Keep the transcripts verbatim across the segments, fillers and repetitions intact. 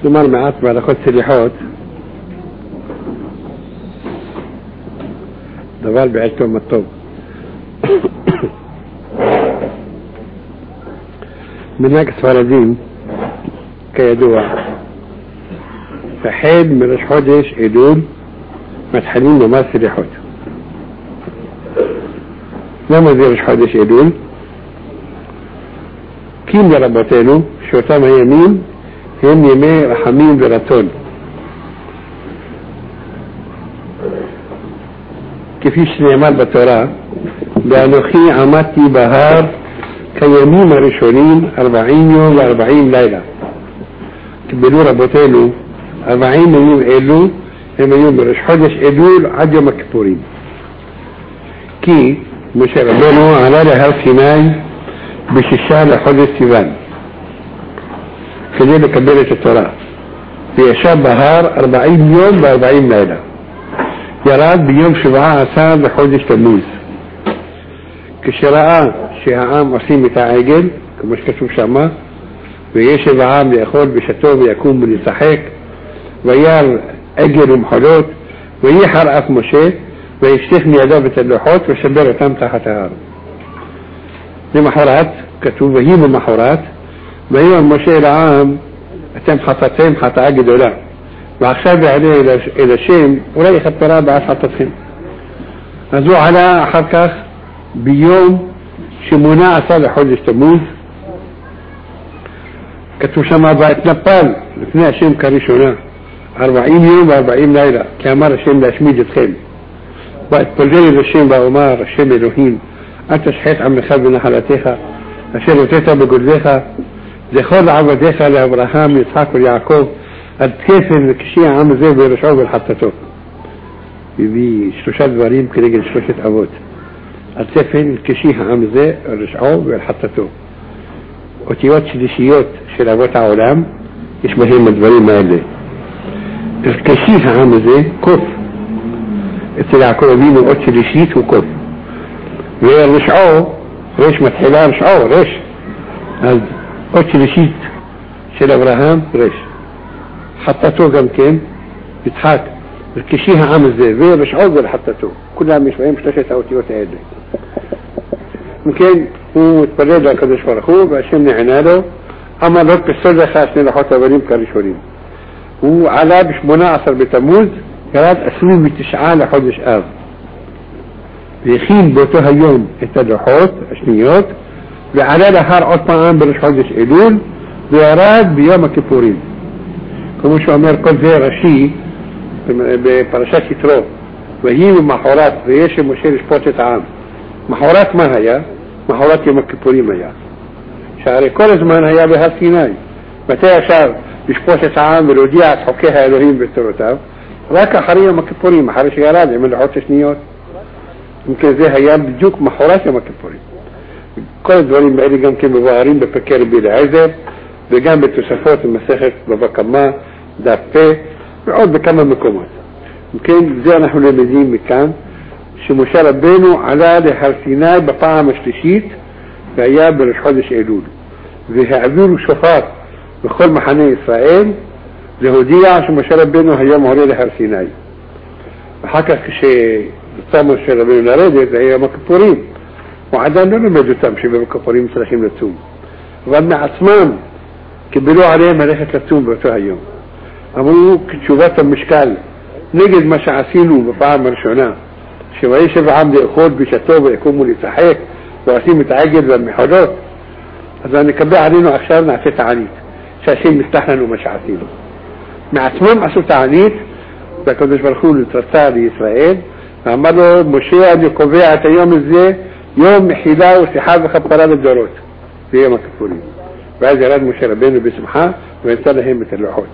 نمر معات בהלכות סליחות דבר בעלתו מטוב. מנהג הספרדים כידוע החל מראש חודש אלול מתחילים לומר סליחות. למה זה ראש חודש אלול? כי לרבותינו שאותם הימים הם ימי רחמים ורצון, כפי שנאמר בתורה, ואנוכי עמדתי בהר כימים הראשונים ארבעים יום וארבעים לילה. קיבלו רבותינו ארבעים ימים אלו הם היו מראש חודש אלול עד יום הכיפורים, כי משה רבנו עלה להר סיני בשישה לחודש סיוון כדי לקבל את התורה, וישב בהר ארבעים יום וארבעים לילה. ירד ביום שבעה עשר לחודש תמוז, כשראה שהעם עושים את העגל כמו שכתוב שמה, וישב העם לאכול בשתו ויקום ולשחק, וירא עגל ומחולות, וייחר אף משה וישלח מידיו את הלוחות ושבר אותם תחת ההר. למחרת כתוב ויהי במחרת ויאמר משה אל העם, אתם חטאתם חטאה גדולה, ועכשיו יעלה אל השם אולי יכפרה בעד חטאתכם. אז הוא עלה אחר כך ביום שמונה עשר לחודש תמוז, כתוב שמה והתנפל לפני השם כראשונה ארבעים יום וארבעים לילה, כי אמר השם להשמיד אתכם. והתפלל אל השם ואומר השם אלוהים, אל תשחט עמך ונחלתך אשר הוצאת בגודלך, זכור לעבדיך לאברהם יצחק וליעקב, עד כפל וכשי העם הזה ורשעו ולחטאתו. הביא שלושה דברים כנגד שלושת אבות, עד כפל וכשי העם הזה ורשעו ולחטאתו. אותיות שלישיות של אבות העולם יש בהם הדברים האלה. כשי העם הזה קוף, אצל יעקב אבינו אות שלישית הוא קוף, ורשעו רש מתחילה רשעו רש, אז אות שלישית של אברהם רש. חטאתו גם כן יצחק, וכשי העם הזה ורשעו ולחטאתו, כולם יש בהם שלושת האותיות האלה. מכן הוא התפלל לקדוש ברוך הוא והשם נענה לו, אמר לו פסול לך שני לוחות אבנים כראשונים. הוא עלה בשמונה עשר בתמוז, ירד עשרים ותשעה לחודש אב, והכין באותו היום את הלוחות השניות, ועלה להר עוד פעם בראש חודש אלול, וירד ביום הכיפורים. כמו שאומר כל זה רש"י בפרשת יתרו, ויהי במחרת וישב משה לשפוט את העם. מחרת מה היה? מחרת יום הכיפורים היה, שהרי כל הזמן היה בהר סיני. מתי ישב לשפוט את העם ולהודיע את חוקי האלוהים ותורותיו? רק אחרי יום הכיפורים, אחרי שירד עם הלוחות השניות. מכן זה היה בדיוק מחרת יום הכיפורים. כל הדברים האלה גם כן מבוארים בפרקי רבי אליעזר, וגם בתוספות במסכת בבא קמא דף פ, ועוד בכמה מקומות. מכן זה אנחנו למדים מכאן שמשה רבנו עלה להר סיני בפעם השלישית, והיה בראש חודש אלול, והעבירו שופר בכל מחנה ישראל להודיע שמשה רבנו היום עולה להר סיני. ואחר כך כשרצה משה רבנו לרדת, זה היה יום הכיפורים, הוא עדיין לא למד אותם שביום הכיפורים צריכים לצום, אבל מעצמם קיבלו עליהם ללכת לצום באותו היום. אמרו כתשובת המשקל נגד מה שעשינו בפעם הראשונה, שוישב העם לאכול בשתו ויקומו לשחק ועושים את העגל והמחולות, אז נקבל עלינו עכשיו נעשה תענית שהשם יסלח לנו מה שעשינו. מעצמם עשו תענית, והקדוש ברוך הוא נתרצה לישראל ואמר לו, משה אני קובע את היום הזה יום מחילה ושיחה וכפרה לדורות, זה יום הכיפורים. ואז ירד משה רבנו בשמחה ונתן להם את הלוחות.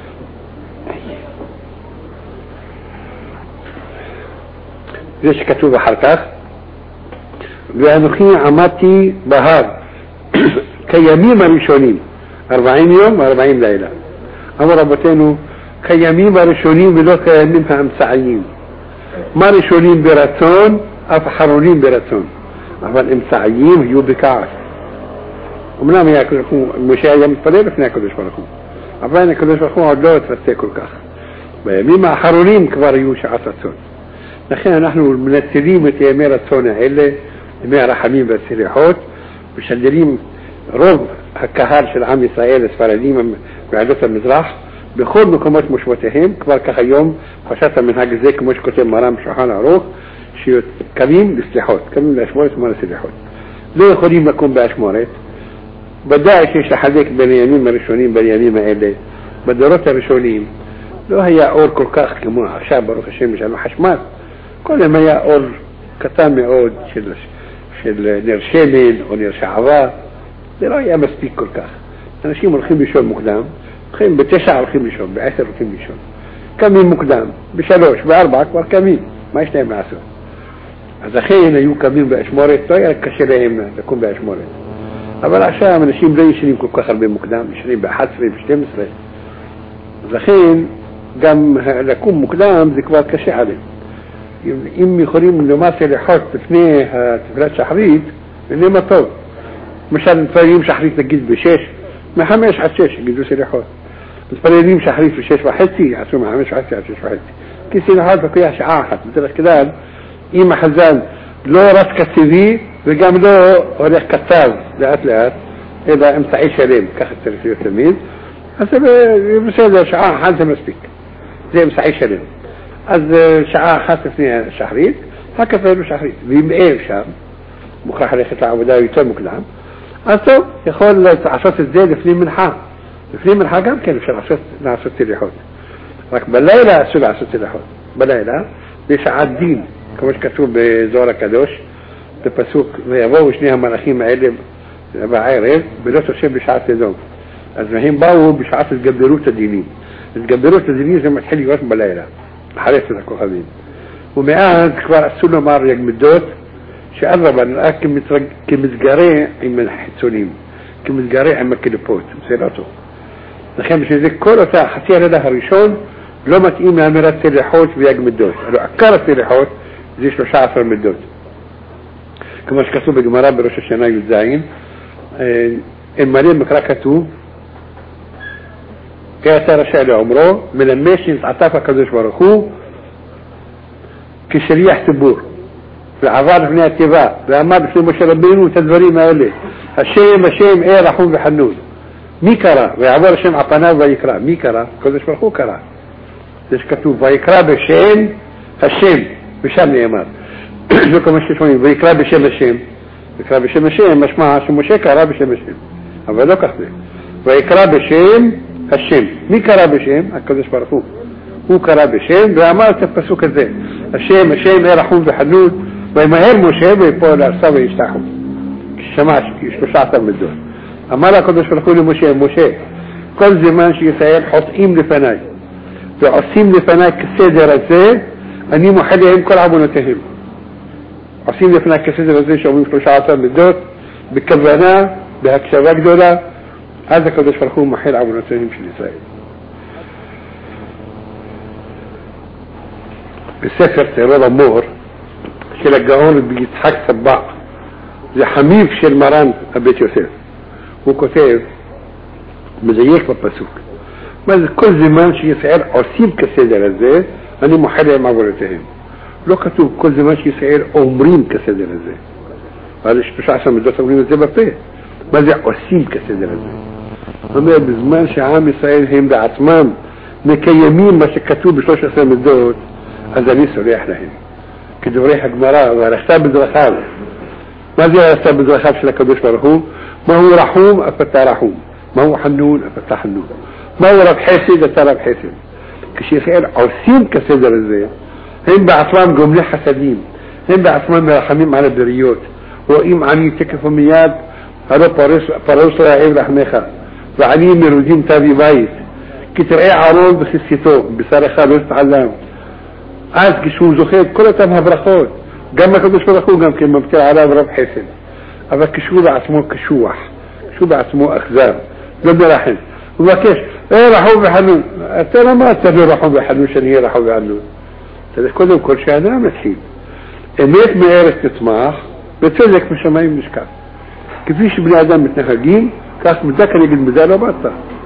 זה שכתוב אחר כך, ואנוכי עמדתי בהר כימים הראשונים ארבעים יום וארבעים לילה. אמרו רבותינו כימים הראשונים ולא כימים האמצעיים. מה ראשונים ברצון אף אחרונים ברצון, אבל אמצעיים היו בכעס. אמנם משה היה מתפלל לפני הקדוש ברוך הוא, אבל הקדוש ברוך הוא עוד לא התרצה כל כך. בימים האחרונים כבר יהיו שעת רצון. לכן אנחנו מנצלים את ימי רצון האלה, ימי הרחמים והסליחות, משדרים רוב הקהל של עם ישראל, הספרדים בעדות המזרח, בכל מקומות מושבותיהם, כבר כך היום פשט המנהג הזה, כמו שכותב מרן בשולחן ערוך, שקמים לסליחות, קמים לאשמורת ומה לסליחות. לא יכולים לקום באשמורת, ודאי שיש לחלק בין הימים הראשונים בימים האלה. בדורות הראשונים לא היה אור כל כך כמו עכשיו, ברוך השם, יש לנו חשמל. קודם היה אור קטן מאוד של, של נר שמן או נר שעבה, זה לא היה מספיק כל כך. אנשים הולכים לישון מוקדם, הולכים בתשע הולכים לישון, בעשר הולכים לישון. קמים מוקדם, בשלוש, בארבע כבר קמים, מה יש להם לעשות? אז לכן היו קמים באשמורת, לא היה קשה להם לקום באשמורת. אבל עכשיו אנשים לא ישנים כל כך הרבה מוקדם, ישנים ב-אחת עשרה ב-שתים עשרה. אז לכן גם לקום מוקדם זה כבר קשה עליהם. אם יכולים לומר סליחות לפני תפילת שחרית, זה מה טוב. למשל מתפללים שחרית נגיד בשש, מחמש עד שש יגידו סליחות. מתפללים שחרית בשש וחצי, יעשו מחמש וחצי עד שש וחצי. כי סליחות לוקח שעה אחת. בדרך כלל, אם החזן לא רץ קצבי וגם לא הולך קצב לאט לאט, אלא אמצעי שלם, ככה צריך להיות תמיד, אז זה בסדר, שעה אחת זה מספיק. זה אמצעי שלם. אז שעה אחת לפני השחרית, רק אפילו שחרית. ואם אין שם, מוכרח ללכת לעבודה יותר מוקדם, אז טוב, יכול לעשות את זה לפני מנחה. לפני מנחה גם כן אפשר לעשות, לעשות סליחות. רק בלילה אסור לעשות סליחות. בלילה, בשעת דין, כמו שכתוב בזוהר הקדוש, בפסוק, ויבואו שני המלאכים האלה בערב, ולא תושב בשעת סדום. אז הם באו בשעת התגברות הדינים. התגברות הדינים זה מתחיל להיות בלילה, אחרי של הכוכבים. ומאז כבר אסור לומר יגמדות, שאדרבה נראה כמסגרה עם החיצונים, כמסגרה עם הקליפות, זה לא טוב. לכן בשביל זה כל אותה חצי הלילה הראשון לא מתאים לאמירת סליחות ויגמדות. הלוא עיקר הסליחות זה שלושה עשר מדות. כמו שכתוב בגמרא בראש השנה י"ז, אלמלא מקרא כתוב, כעשה רשע לעומרו, מלמד שנתעטף הקדוש ברוך הוא כשליח ציבור. ועבר לפני התיבה, ואמר בפני משה רבינו את הדברים האלה, השם, השם, אה רחום וחנון. מי קרא? ויעבור השם על פניו ויקרא. מי קרא? הקדוש ברוך הוא קרא. זה שכתוב, ויקרא בשם השם, ושם נאמר. זה כמו ששמעים, ויקרא בשם השם. ויקרא בשם השם, משמע שמשה קרא בשם השם. אבל לא כך זה. ויקרא בשם השם. מי קרא בשם? הקדוש ברוך הוא. הוא קרא בשם, ואמר את הפסוק הזה, השם, השם, אה רחום וחנון, וימהר משה ויפול לארצה וישתחו. כששמע שלושה עשר מדות. אמר הקדוש ברוך הוא למשה, משה, כל זמן שישראל חוטאים לפניי, ועושים לפניי כסדר הזה, אני מוחל להם כל עוונותיהם. עושים לפניי כסדר הזה שאומרים שלושה עשר מדות, בכוונה, בהקשבה גדולה, אז הקדוש ברוך הוא מוחל עוונותיהם של ישראל. בספר תיארון המור של הגאון ביצחק סבא, זה חמיב של מרן הבית יוסף. הוא כותב, מדייק בפסוק, מה זה כל זמן שישראל עושים כסדר הזה, אני מוחל להם עוונותיהם. לא כתוב כל זמן שישראל אומרים כסדר הזה. אבל שלושה עשר מדות אומרים את זה בפה. מה זה עושים כסדר הזה? זאת אומרת, בזמן שהעם ישראל הם בעצמם מקיימים מה שכתוב בשלוש עשרה מדות, אז אני סולח להם. כדברי הגמרא, והלכת בדרכיו. מה זה הלכת בדרכיו של הקדוש ברוך הוא? מה הוא רחום, אף אתה רחום. מה הוא חנון, אף אתה חנון. מה הוא רב חסד, אתה רב חסד. כשישראל עושים כסדר הזה, הם בעצמם גומלי חסדים. הם בעצמם מרחמים על הבריות. רואים עני תקף ומיד, הלא פרוס רעב לחמך. ועני מרודים תביא בית. כי תראה ערון בחסייתו, בשרך לא תתעלם. אז כשהוא זוכה את כל אותם הברכות, גם הקדוש ברוך הוא גם כן מבטיח עליו רב חסד. אבל כשהוא בעצמו קשוח, כשהוא בעצמו אכזר, לא מרחם. הוא מבקש, אה רחום וחנון. אתה למה אתה לא רחום וחנון שאני אהיה רחום וחנון? צריך קודם כל שהאדם מתחיל. אמת מארץ תצמח, וצדק משמיים נשכח. כפי שבני אדם מתנהגים, כך מידה כנגד מידה לא באת.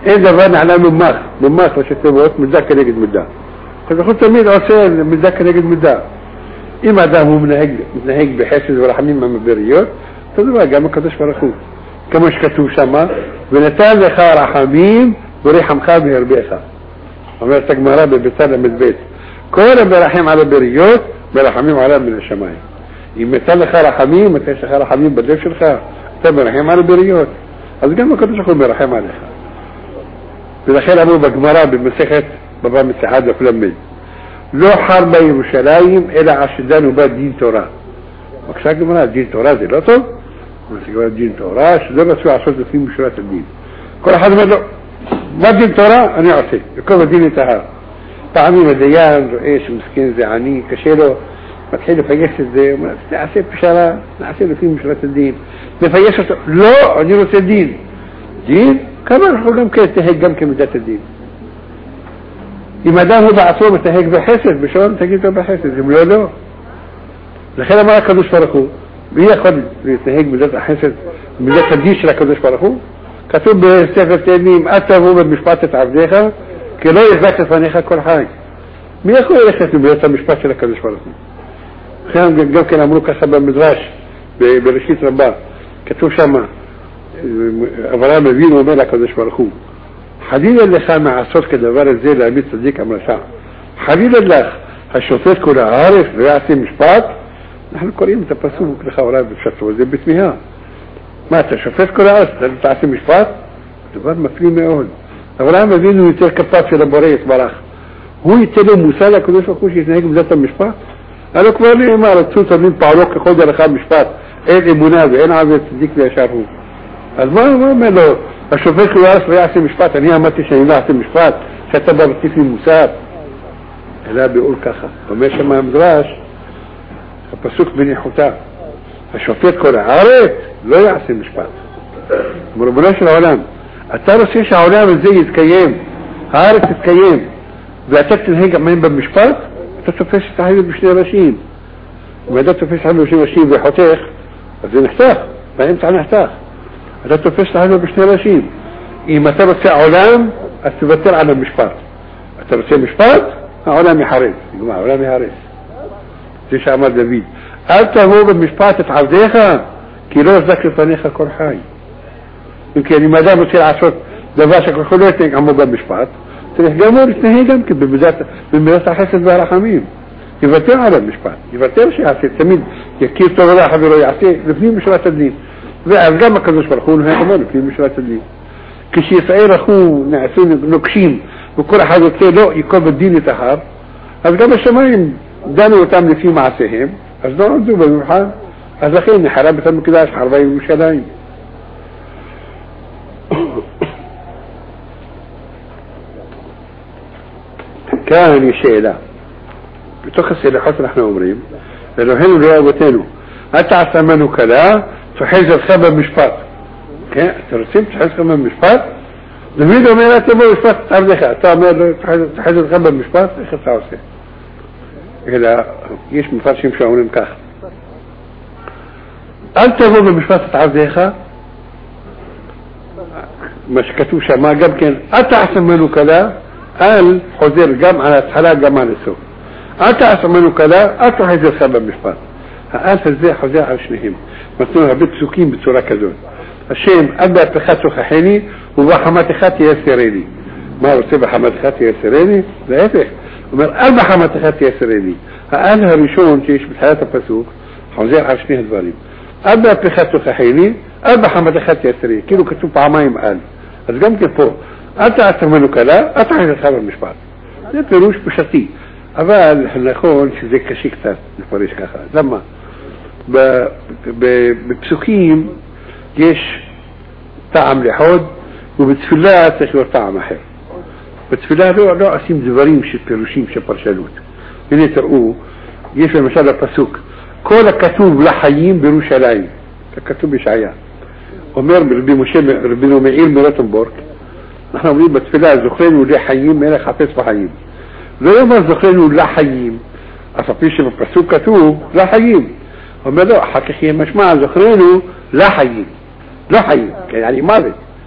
إذا بان على مماخ مماخ لشتبوت متذكر يجد مدة قد قلت تميد عسين متذكر يجد مدة إما دامه من هيك من هيك بحيث ورحمين ما مبريوت تدوا جا ما كدش فرخوه كمش كتوب شما بنتال خار حميم بريح مخابه ربيعها وما تجمع ربي بتال من البيت كل برحيم على بريوت برحميم على من الشماي يمثل خار حميم متى خار حميم بدلش الخار تبرحيم على بريوت از جا ما كدش أقول برحيم عليها بالأخير أبو بجمرة بمسيخة بابا متحادة في لمي لو حرب يروشلايم إلى عشدان وبعد دين توراه مكساك جمرة دين توراه زي لطو مسيقوا دين توراه شدان رسوع عصوت فيه مشروعات الدين كل حد ما له ما دين توراه أنا أعطي يكون دين انتهى تعميم الديان رئيس مسكين زي عني كشيله ما تحيله فيش زي ما نعسيب بشارة نعسيب فيه مشروعات الدين نفيشه لا أنيرو الدين دين كمان حكم كيف تهيج جمك من ذات الدين لما دام هو بعثوه تهيج بحسد بشون تهيج بحسد يقولوا له لخير ما كانوش فرقوه بياخد تهيج من ذات حسد من ذات الدين لا كانوش فرقوه كتب بالسفر تاني مأتى هو مش باتت عبديها كلا يثبت فانيخا كل حاجة بياخد يخسر بياتا مش باتت لا كانوش فرقوه خيام جم كان أمريكا سبب مدراش برشيد رباه كتب شما أبرام بين ومالا كدش برخو حديد اللي سامع الصوت كده بارد زي لعبيد صديق أمر ساعة حديد اللي هالشوفيت كله عارف رياسي مشباط نحن الكوريين تبسوه كده خورات بتشتوا وزي باسمها ما تشوفيت كله عارف رياسي مشباط دبار مفليمة أول أبرام بين ويتركب بات في لبورية براخ هو يتلو مسالة كدش وكوش يتنهيك بذات مشباط قالوا كباري إمارة توتا من باروك خود رخام مشباط ايه منابع ايه عاوز صديق لي شارهو المهم ما لو اشوفك وارث رياسي مشفات يعني ما تشي رياسي مشفات كتب في مساب لا بيقول كخا وماشي ما مدراش بسوق بني حتى اشوفك كل عارف لا يعسي مشفات مربناش العلام التارس ايش علام زي الكيام عارف الكيام بيعتقد هيك ما ينبى مشفات تتفش تحديد مش رشيم ما ده تفش عنه شيء رشيم بحطيخ زين احتاج ما ينفع نحتاج لا تفش عنه مش رشيم إيه ما تبت علام التبتر على المشفات التبتر مشفات علام حارس يا جماعه علام حارس ليش عمل دافيد انت هو بالمشفات تعوديها كيلو ذكر فنيخه كل حاجه يمكن ما دام تصير عشرة دباشك خلوتك عمو بالمشفات تروح جمهور تنهي يمكن بالذات بالذات حاسس بها حميم يفتر على المشفات يفتر شيء عسير تميد يكير تغلا حبيرو يعسير لفنين مشروعات الدين ذا ما كانوش فرخون هاي كمان لفنين مشروعات الدين كشي سعير أخوه نعسين نكشين وكل حاجة كده يكون بالدين يتحار هذا قام الشمالين دانوا وتعمل فيه مع سهم أصدقوا عندو بالمحال هذا خيرني حرام بتعمل كده عش حربين ومشالاين كان يشيء لا بتخص إلى حسن احنا عمرين لأنه هنو رياضتينه أتعس منه كلا تحيز الخبر مشفات ترسيم تحيز الخبر مشفات نميدو ميلا تبو مشفات تعرضيخا تحيز الخبر مشفات إخي تعوسي إلا يش مفارش يمشي عمرين كاخ أنت هو بمشفات تعرضيخا مش كتوشا ما قبل كان أتعس منه كلا قال حزير جام على حلاق جمال السوق أتعس منه كلا أتحيز الخبر مشفات قال فزي حزي على شنهم مثلا بيت سكين بصورة كذول الشيء أبدا بخاتو خحيني وبحمات خاتي يسريني ما وسيب حمات خاتي يسريني لا يفهم ومر أربع حمات خاتي يسريني قالها ريشون تيش بالحياة الفسوق حزي على شنه الظالم أبدا بخاتو خحيني أربع حمات خاتي يسريني كيلو كتوب عمايم قال أزقام كيفو أتعس منه كلا أتعس الخبر مش بعد يبروش بشتي أبا احنا خون زي كشيكتر الفريش كخا لما ببسوكين جيش طعم لحود وبتفلات تشور طعم حلو بتفلات له له اسيم زبريم شي بيروشيم شي برشلوت اللي ترقوه جيش المسألة بسوك كل كتوب لحيين بروشلايم كتوب إشعياء ومير ربي مشي ربي نوميعير مراتنبورغ نحن نقول بتفلات زخرين ولي حيين ميلا خفيص بحيين زي ما الزخرين ولا حيين أصفيش بسوك كتوب لا حيين هم لا حقيقيا مش مع زخرينه لا حيين لا حيين يعني ماذا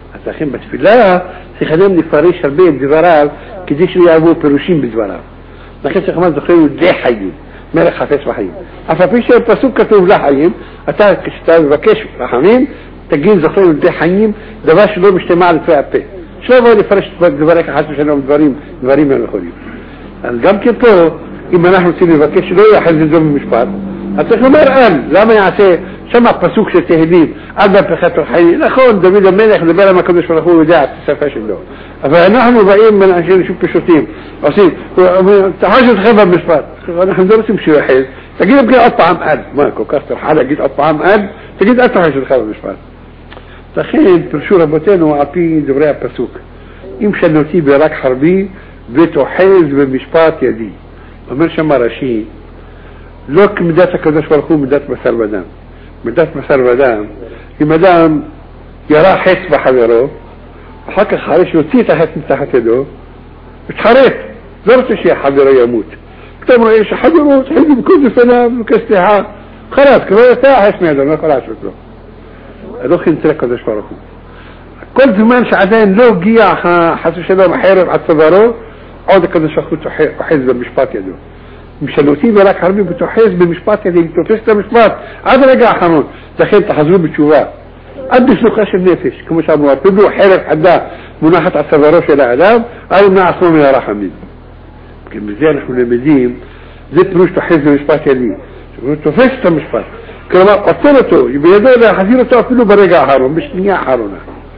אז לכן בתפילה צריך אדם לפרש הרבה את דבריו כדי שלא יעברו פירושים בדבריו. לכן צריך לומר זוכרים די חיים, מלך חפץ בחיים. אף על פי שהפסוק כתוב לחיים, אתה כשאתה מבקש רחמים, תגיד זוכרים די חיים, דבר שלא משתמע לפי הפה. שלא יבוא לפרש דבריך חס ושלום דברים, דברים לא נכונים. אז גם כן פה, אם אנחנו רוצים לבקש שלא יאחז את זה במשפט, אז צריך לומר אל, למה יעשה שם הפסוק של תהילים, אל בהפכת החיים, נכון, דוד המלך מדבר על הקדוש ברוך הוא יודע את השפה שלו, אבל אנחנו באים בין אנשים פשוטים, עושים, תחש אתכם במשפט, אנחנו לא רוצים שהוא יחז, תגיד גם עוד פעם אל, מה כל כך תרחה להגיד עוד פעם אל, תגיד אל תחש אתכם במשפט. לכן פרשו רבותינו על פי דברי הפסוק, אם שנותי ברק חרבי ותוחז במשפט ידי. אומר שם רש"י, לא כמידת הקדוש ברוך הוא מידת בשר ודם. מידת בשר ודם, אם אדם ירה חץ בחברו, אחר כך אחרי שיוציא את החץ מתחת ידו, מתחרט, לא רוצה שהחברו ימות. כתב רואה שחברו תחז בכל בפניו וכסליחה, חלט, כבר יצא החץ מידו, לא יכול לעשות לו. לא חינצה הקדוש ברוך הוא. כל זמן שעדיין לא הגיע חס ושלום החרב עד צווארו, עוד הקדוש ברוך הוא תוחז במשפט ידו. משנותי ורק חרבי ותוחז במשפט ידי, תופס את המשפט עד הרגע האחרון. לכן תחזרו בתשובה עד בשלוחה של נפש, כמו שאמרו, אפילו חרב חדה מונחת על צווארו של האדם, אל ימנע עצמו מן הרחמים. בזה אנחנו למדים, זה פירוש תוחז במשפט ידי, הוא תופס את המשפט, כלומר עוצר אותו בידו להחזיר אותו אפילו ברגע האחרון, בשנייה האחרונה.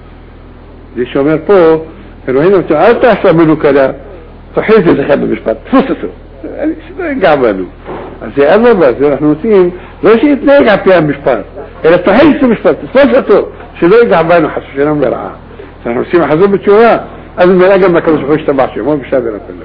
זה שאומר פה אלוהינו, אל תעשה מנוקלה, תוחז את זה במשפט, תפוס אותו, שלא יגע בנו. אז זה אין לבא, זה אנחנו עושים, לא שיתנהג על פי המשפט, אלא תוחז את המשפט, תפוס אותו, שלא יגע בנו חס ושלום לרעה. אנחנו עושים לחזור בתשובה, אז נראה גם לקדוש ברוך הוא ישתבח שמו בשעה ורפלו.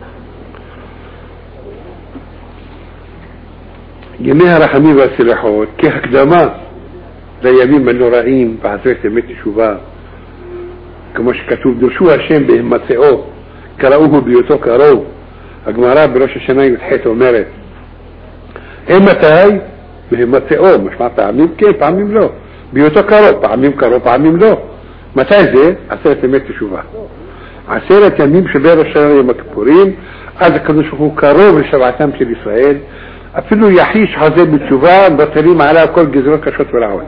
ימי הרחמים והסליחות כהקדמה לימים הנוראים בעזרת אמת תשובה, כמו שכתוב, דרשו השם בהימצאו, קראוהו בהיותו קרוב. הגמרא בראש השנה י"ח אומרת, הם מתי? בהימצאו, משמע פעמים כן, פעמים לא. בהיותו קרוב, פעמים קרוב, פעמים לא. מתי זה? עשרת אמת תשובה. עשרת ימים שבין ראש השנה יום הכיפורים, אז הקדוש ברוך הוא קרוב לשבעתם של ישראל, אפילו יחיש חזה בתשובה, בטלים עליו כל גזרות קשות ורעות.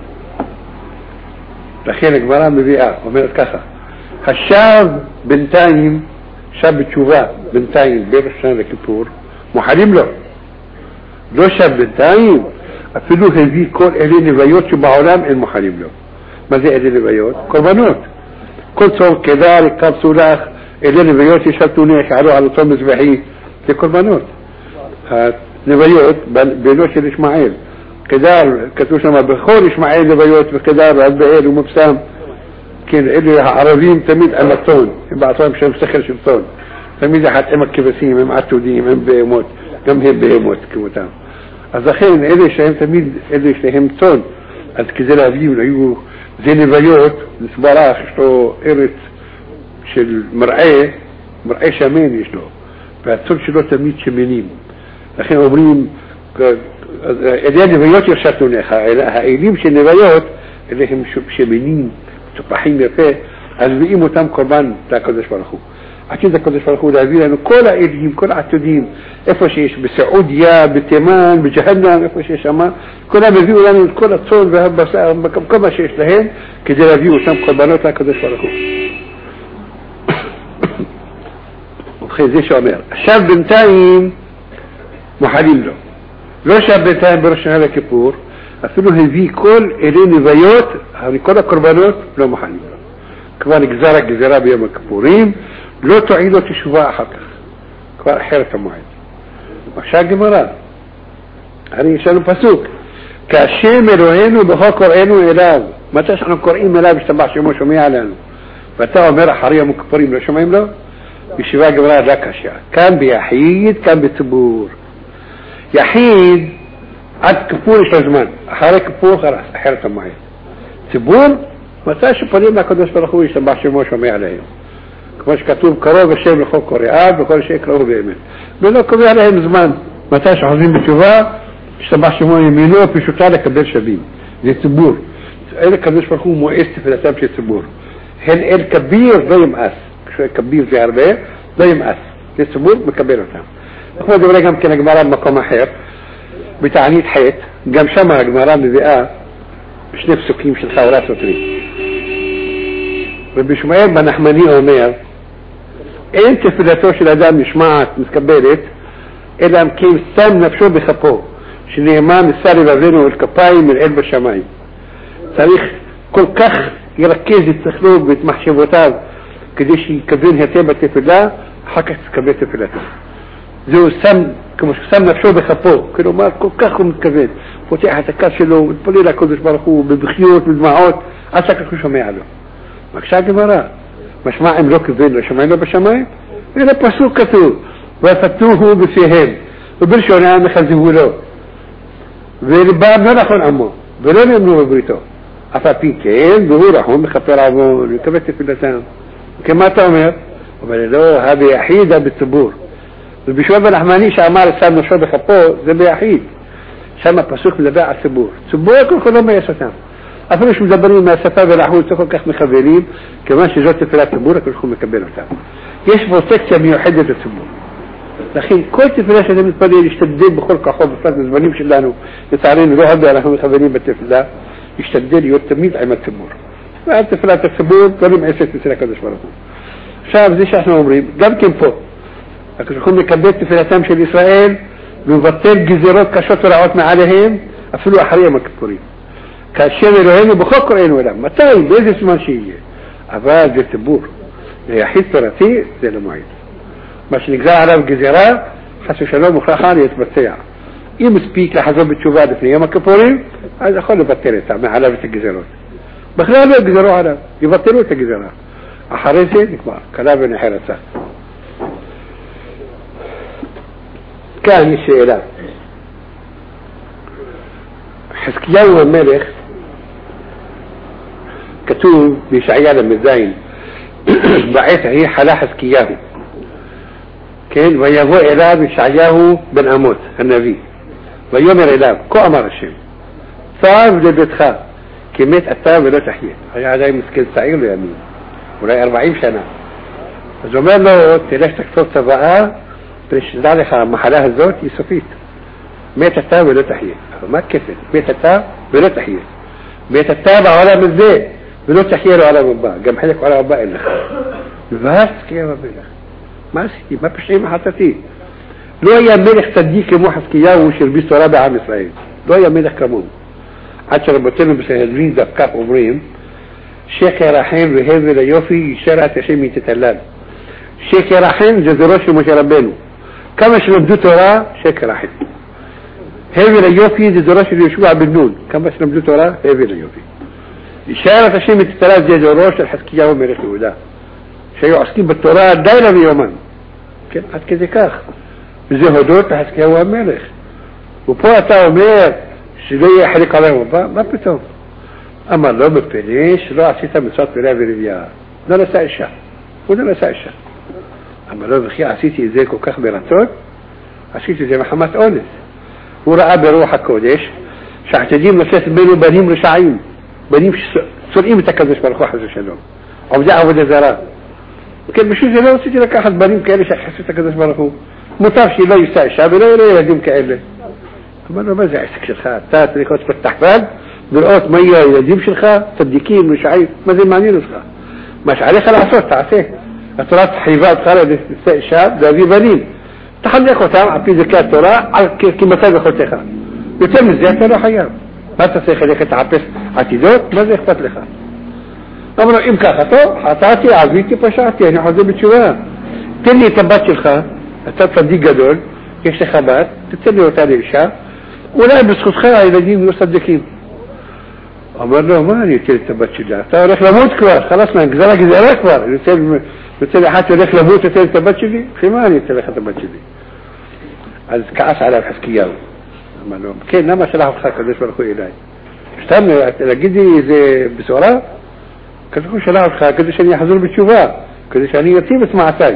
לכן הגמרא מביאה, אומרת ככה, השב בינתיים, שב בתשובה בינתיים בין ראש השנה לכיפור, מוחלים לו. לא שב בינתיים, אפילו הביא כל אלה נוויות שבעולם אין מוחלים לו. מה זה אלה נוויות? קורבנות. כל צור כדל, קו סולח, אלה נוויות ישבתוני, שעלו על אותו מזבחי, זה קורבנות. הנוויות בינו של ישמעאל. כדל, כתוב שם, בכל ישמעאל נוויות וכדל, אז באל ומבשם. כן, אלה הערבים תמיד על הצון, הם בעצמם שהם שכל של צון. תמיד אחת הם הכבשים, הם עתודים, הם בהמות, גם הם בהמות כמותם. אז לכן, אלה שהם תמיד, אלה שהם צון, אז כדי להביא, היו, זה נוויות, נסברה, יש לו ארץ של מראה, מראה שמן יש לו, והצון שלו תמיד שמנים. לכן אומרים, אלה נוויות ירשתנו לך, האלים של נוויות, אלה הם שמנים, צופחים יפה, אז מביאים אותם קורבן לקדוש ברוך הוא. עתיד הקדוש ברוך הוא להביא לנו כל האלים, כל העתודים, איפה שיש, בסעודיה, בתימן, בג'הנם, איפה שיש שם, כולם הביאו לנו את כל הצאן והבשר, כל מה שיש להם, כדי להביא אותם קורבנות לקדוש ברוך הוא. ובכן זה שאומר, עכשיו בינתיים מוחלים לו. לא שב בינתיים בראש השנה לכיפור, אפילו הביא כל אלה נוויות, כל הקורבנות לא מוחלים לו. כבר נגזר הגזרה ביום הכיפורים, לא תועיל לו תשובה אחר כך. כבר אחרת המועד. עכשיו גמרא. הרי יש לנו פסוק. כהשם אלוהינו בכל קוראינו אליו. מתי שאנחנו קוראים אליו השתבח שמו שומע לנו. ואתה אומר אחרי יום הכיפורים לא שומעים לו? בישיבה גמרא רק השעה. כאן ביחיד, כאן בציבור. יחיד עד כיפור יש לו זמן. אחרי כיפור חרס, אחרת המועד. ציבור, מתי שפונים לקדוש ברוך הוא ישתבח שמו שומע להם. כמו שכתוב קרוב השם לכל קוראיו וכל שיקראו באמת. ולא קובע להם זמן. מתי שחוזרים בתשובה, ישתבח שמו ימינו פשוטה לקבל שווים. זה ציבור. אלה קדוש ברוך הוא מואס תפילתם של ציבור. هل الكبير ده يمقاس شوية كبير زي عربية ده يمقاس السبور مكبره تام أخوة دولة قام كنا جماران مقام أحير بتعنيد حيط قام شمع جماران بذئاء مش نفسه كيم في الخورات وطريق ربي شمعير بنحمني أمير انت في لاتوش الأدام مش معك متكبرت إذا كيم سام نفسه بخبوه شنو إمام الساري بابلينه والكباي من العلب الشمعي تاريخ كل كخ يركز التخلوق بتمحشبوتات كديش يكبرين هتيبة في الله حكت كبيرت في الله زو سم كمش سم نفسه بخبوه كانوا ما كل كخ متكبرين فتيحة تكاشلوا وتقولي لك كلش برخوه ببخيوت بالمعوت أساك كل شمعي عليه مكشاك مرة مش ما عملوك الزين وشمعينه بالشمعي إذا بسوك كتو وفتوه بفيهم وبرشوا نعم خزيوه له والباب ما دخل عمه بلون يمنوا ببريتو أفابيكين ظهورهم بخطر عمون وكبت في اللسان كما تأمر وبلدوه هذه يحيدة بالتبور بشواب الأحمانيش أعمال السام نشواب خطوه زي بيحيد شما بسوك لباع التبور تبور كل كلهم ما يسوتام أفرش مدبرين ما سفاب الأحوال تكون كخ مخبرين كمان شجرة فلا تبور كلهم مكبرين تام يشبه سكتة ميوحدة التبور لكن كل تفلاش هذا متبدل يشتدل بخلق أخوه بفرد الزماني مش اللانو يتعرين له هذا لهم خبرين بالتفلا يشتدل يتميد عمل تبور فأنت فلا تبور قريب عيسى تسلا كذا شبرتهم شاب زي شاحنا عمري قام كم فوق لكن يكون مكبت في الأتامش الإسرائيل بيبطل جزيرات كشطر عوتنا عليهم أفلوا أحرية مكبورين كالشيء الرهيني بخوك رأيين ولا ما تاي بيزي سمانشية أفاد زي تبور يحيط فراتي زي المعيد باش نجزا على الجزيرة حسو شلون مخاخان يتبتيع يمس بيك لحظة بتشوفها في يوم كبورين هذا خلوا بطلت تعمل علامة الجزيرات بخلال الجزيرات على يبطلوا الجزيرات أحريسي نكبر كلام نحيرة سهل كان الشيء لا حسكياو الملك كتوب بشعيال المزاين بعثة هي حلا حسكياو كان ويهو إلاب شعياه بن أموت النبي ويوم الإلاب كو أمر الشيء صار لدتخا كمية أتاب ولا تحية هي هذا مسكين سعير له يمين ولا أربعين سنة زمان له تلاش تكتب تبقى تلاش ذلك محلها الزوت يسفيت مية أتاب ولا تحية ما كفت مية أتاب ولا تحية مية أتاب ولا من ذي ولا تحية ولا من باء جم حيك ولا باء إلا بس كيف بينك ما سي ما بشيء ما حطتيه لو يا ملك صديق مو حسكيا وشربيس رابع عام اسرائيل لو يا ملك كمون عشر بتلم بسهلين دكاك عمرين شيخ راحين وهذا لا يوفي شرع تشمي تتلال شيخ راحين جزروش مشربينه كما شنبدو ترى شيخ راحين هذا لا يوفي جزروش يشوع بالنون كما شنبدو ترى هذا لا يوفي شرع تشمي تتلال جزروش الحسكيا وملك ودا شيء عسكري بالتوراة دايرة بيومان كان حد كذا كاخ زي هدوت حسكي هو ملك وبوتا ومير شوية يحرق عليهم ما بتوم أما لو ببنيش لو عسيتا من صوت بلا بريبيا لا لا سائشة ولا لا سائشة أما لو بخي عسيتي زيكو كاخ براتون عسيتي زي محمد أونس ورأى بروح الكودش شعتدين مسلسل بينه بنيم رشعين بنيم سرقين متكذش برخو حزو شلون عبداء ودزارات كان بشوف لو سيجي لك أحد بريم كأني شخص حسيتك كذا شبرخو مطافشي لا يستاهل شعبي لا لا يديم كأنه أما أنا ما زعي سكش الخاء تات اللي كنت بتحفاد بالقوت مية يديمش الخاء صديقين مش عايز ما زي معنين الخاء مش عليه خلع صوت تعسيه أطراف حيبات خلع الشاب ده بي بريم تحدي أخو تعمل عبي ذكاء التراء كما تابع أخو تخاء يتم الزيادة لا حيام ما تسيخ لك تعبس عتيدوت ما زي اخبط لخاء أمر إمكان خطأ حطاتي عزيتي بشاتي يعني حزي بتشوها تلي تباتش الخا تتصدي قدول يشتي خبات تتلي وتالي الشا ولا بسخط خير إلى دين مصدقين أمر له ما يتلي تباتش الله تاريخ لموت كبار خلاص ما نقزلها قزالة كبار يتلي حتى لك لموت يتلي تباتش لي خمان يتلي تباتش لي عز كعس على الحسكية أمر له كين نما سلاح الخاك ليش برخو إلهي اشتمني لقيدي زي بسورة كذا شلاه الخا كذا شني يحضر بتشوفها كذا شني يتيم اسمع تاي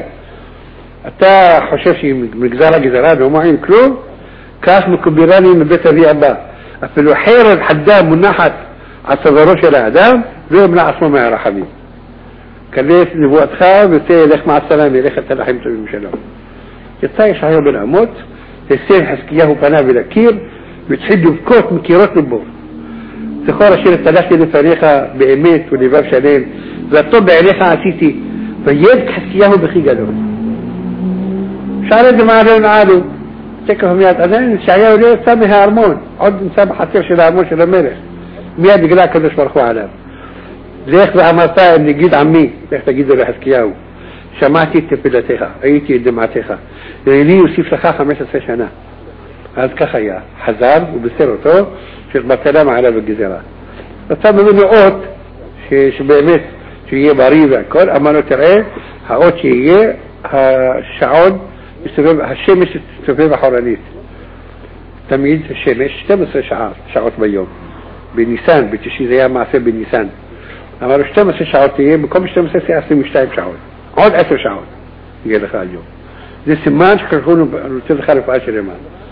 حتى حشاشي من جزارة جزارات ومعين كلهم كاس مكبراني من بيت أبي أبا في الوحير الحدام من ناحية على تضرش الأعدام زي من عصمه ما يرى حبيب كليت نبوتך ותלך مع السلامة ילך את הלחים טובים שלו. יצא ישעיהו בן אמוץ, הסיר חזקיהו פניו אל הקיר והתחיל לבכות מקירות ליבו. זכור אשר התהלכתי לפניך באמת ולבב שלם והטוב בעיניך עשיתי, ויבך חזקיהו בכי גדול. שאל את זה מעלה ונעלו, תקף מיד, עדיין ישעיהו לא יצא מהארמון, עוד נמצא בחצר של הארמון של המלך, מיד נגלה הקדוש ברוך הוא עליו. לך ואמרת אל נגיד עמי, לך תגידו לחזקיהו, שמעתי את תפילתך, הייתי את דמעתך, ואני יוסיף לך חמש עשרה שנה. אז כך היה, חזר ובשר אותו שבטלה מעלה בגזרה. רצה ממנו אות שבאמת שיהיה בריא והכל, אמר לו תראה, האות שיהיה השעון, השמש תסתובב אחורנית. תמיד השמש שתים עשרה שעות, שעות ביום. בניסן, בתשיעי, זה היה מעשה בניסן. אמר לו שתים עשרה שעות תהיה, במקום שתים עשרה זה עשרים ושתיים שעות. עוד עשר שעות יהיה לך היום. זה סימן שכחו רוצה לך רפואה שלמה.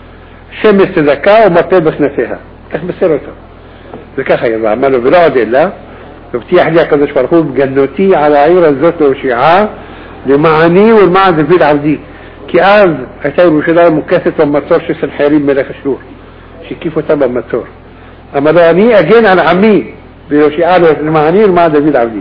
שמש צדקה ומרפא בכנפיה. כך בסר אותו. וכך היה, ואמר לו ולא עוד אלא, הבטיח לי הקדוש ברוך הוא בגנותי על העיר הזאת להושיעה למעני ולמען דוד עבדי. כי אז הייתה ירושלים מוקפת במצור של סנחריב מלך אשור, שהקיף אותה במצור. אמר לו אני אגן על עמי ויושיעה למעני ולמען דוד עבדי.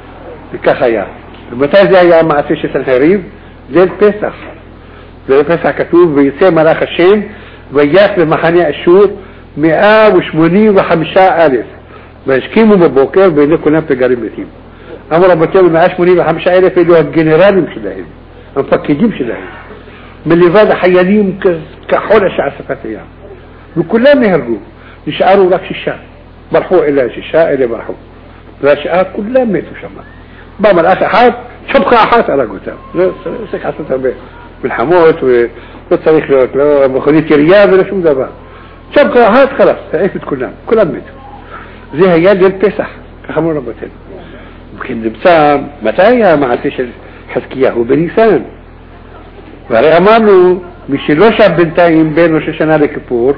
וכך היה. ומתי זה היה המעשה של סנחריב? ליל פסח. ליל פסח כתוב ויצא מלאך השם ויח במחנה אשור מאה ושמונים וחמישה אלף והשכימו בבוקר והנה כולם פגרים מתים. אמרו רבותינו מאה ושמונים וחמישה אלף אלו הגנרלים שלהם, המפקדים שלהם, מלבד החיילים כחול השעספת הים, וכולם נהרגו. נשארו רק שישה, ברחו אלה שישה, אלה ברחו, והשאר כולם מתו שם. בא מלאך אחד, שבחה אחת הרג אותם. לא צריך לעשות הרבה מלחמות ולא צריך להיות לא מכונית ירייה ולא שום דבר. שבחה אחת חלס, העיף את כולם, כולם מתו. זה היה ליל פסח, ככה אמרו רבותינו. וכן נמצא, מתי היה המעשה של חזקיהו? בניסן. והרי אמרנו, מי שלא שב בינתיים בין ראש השנה לכיפור,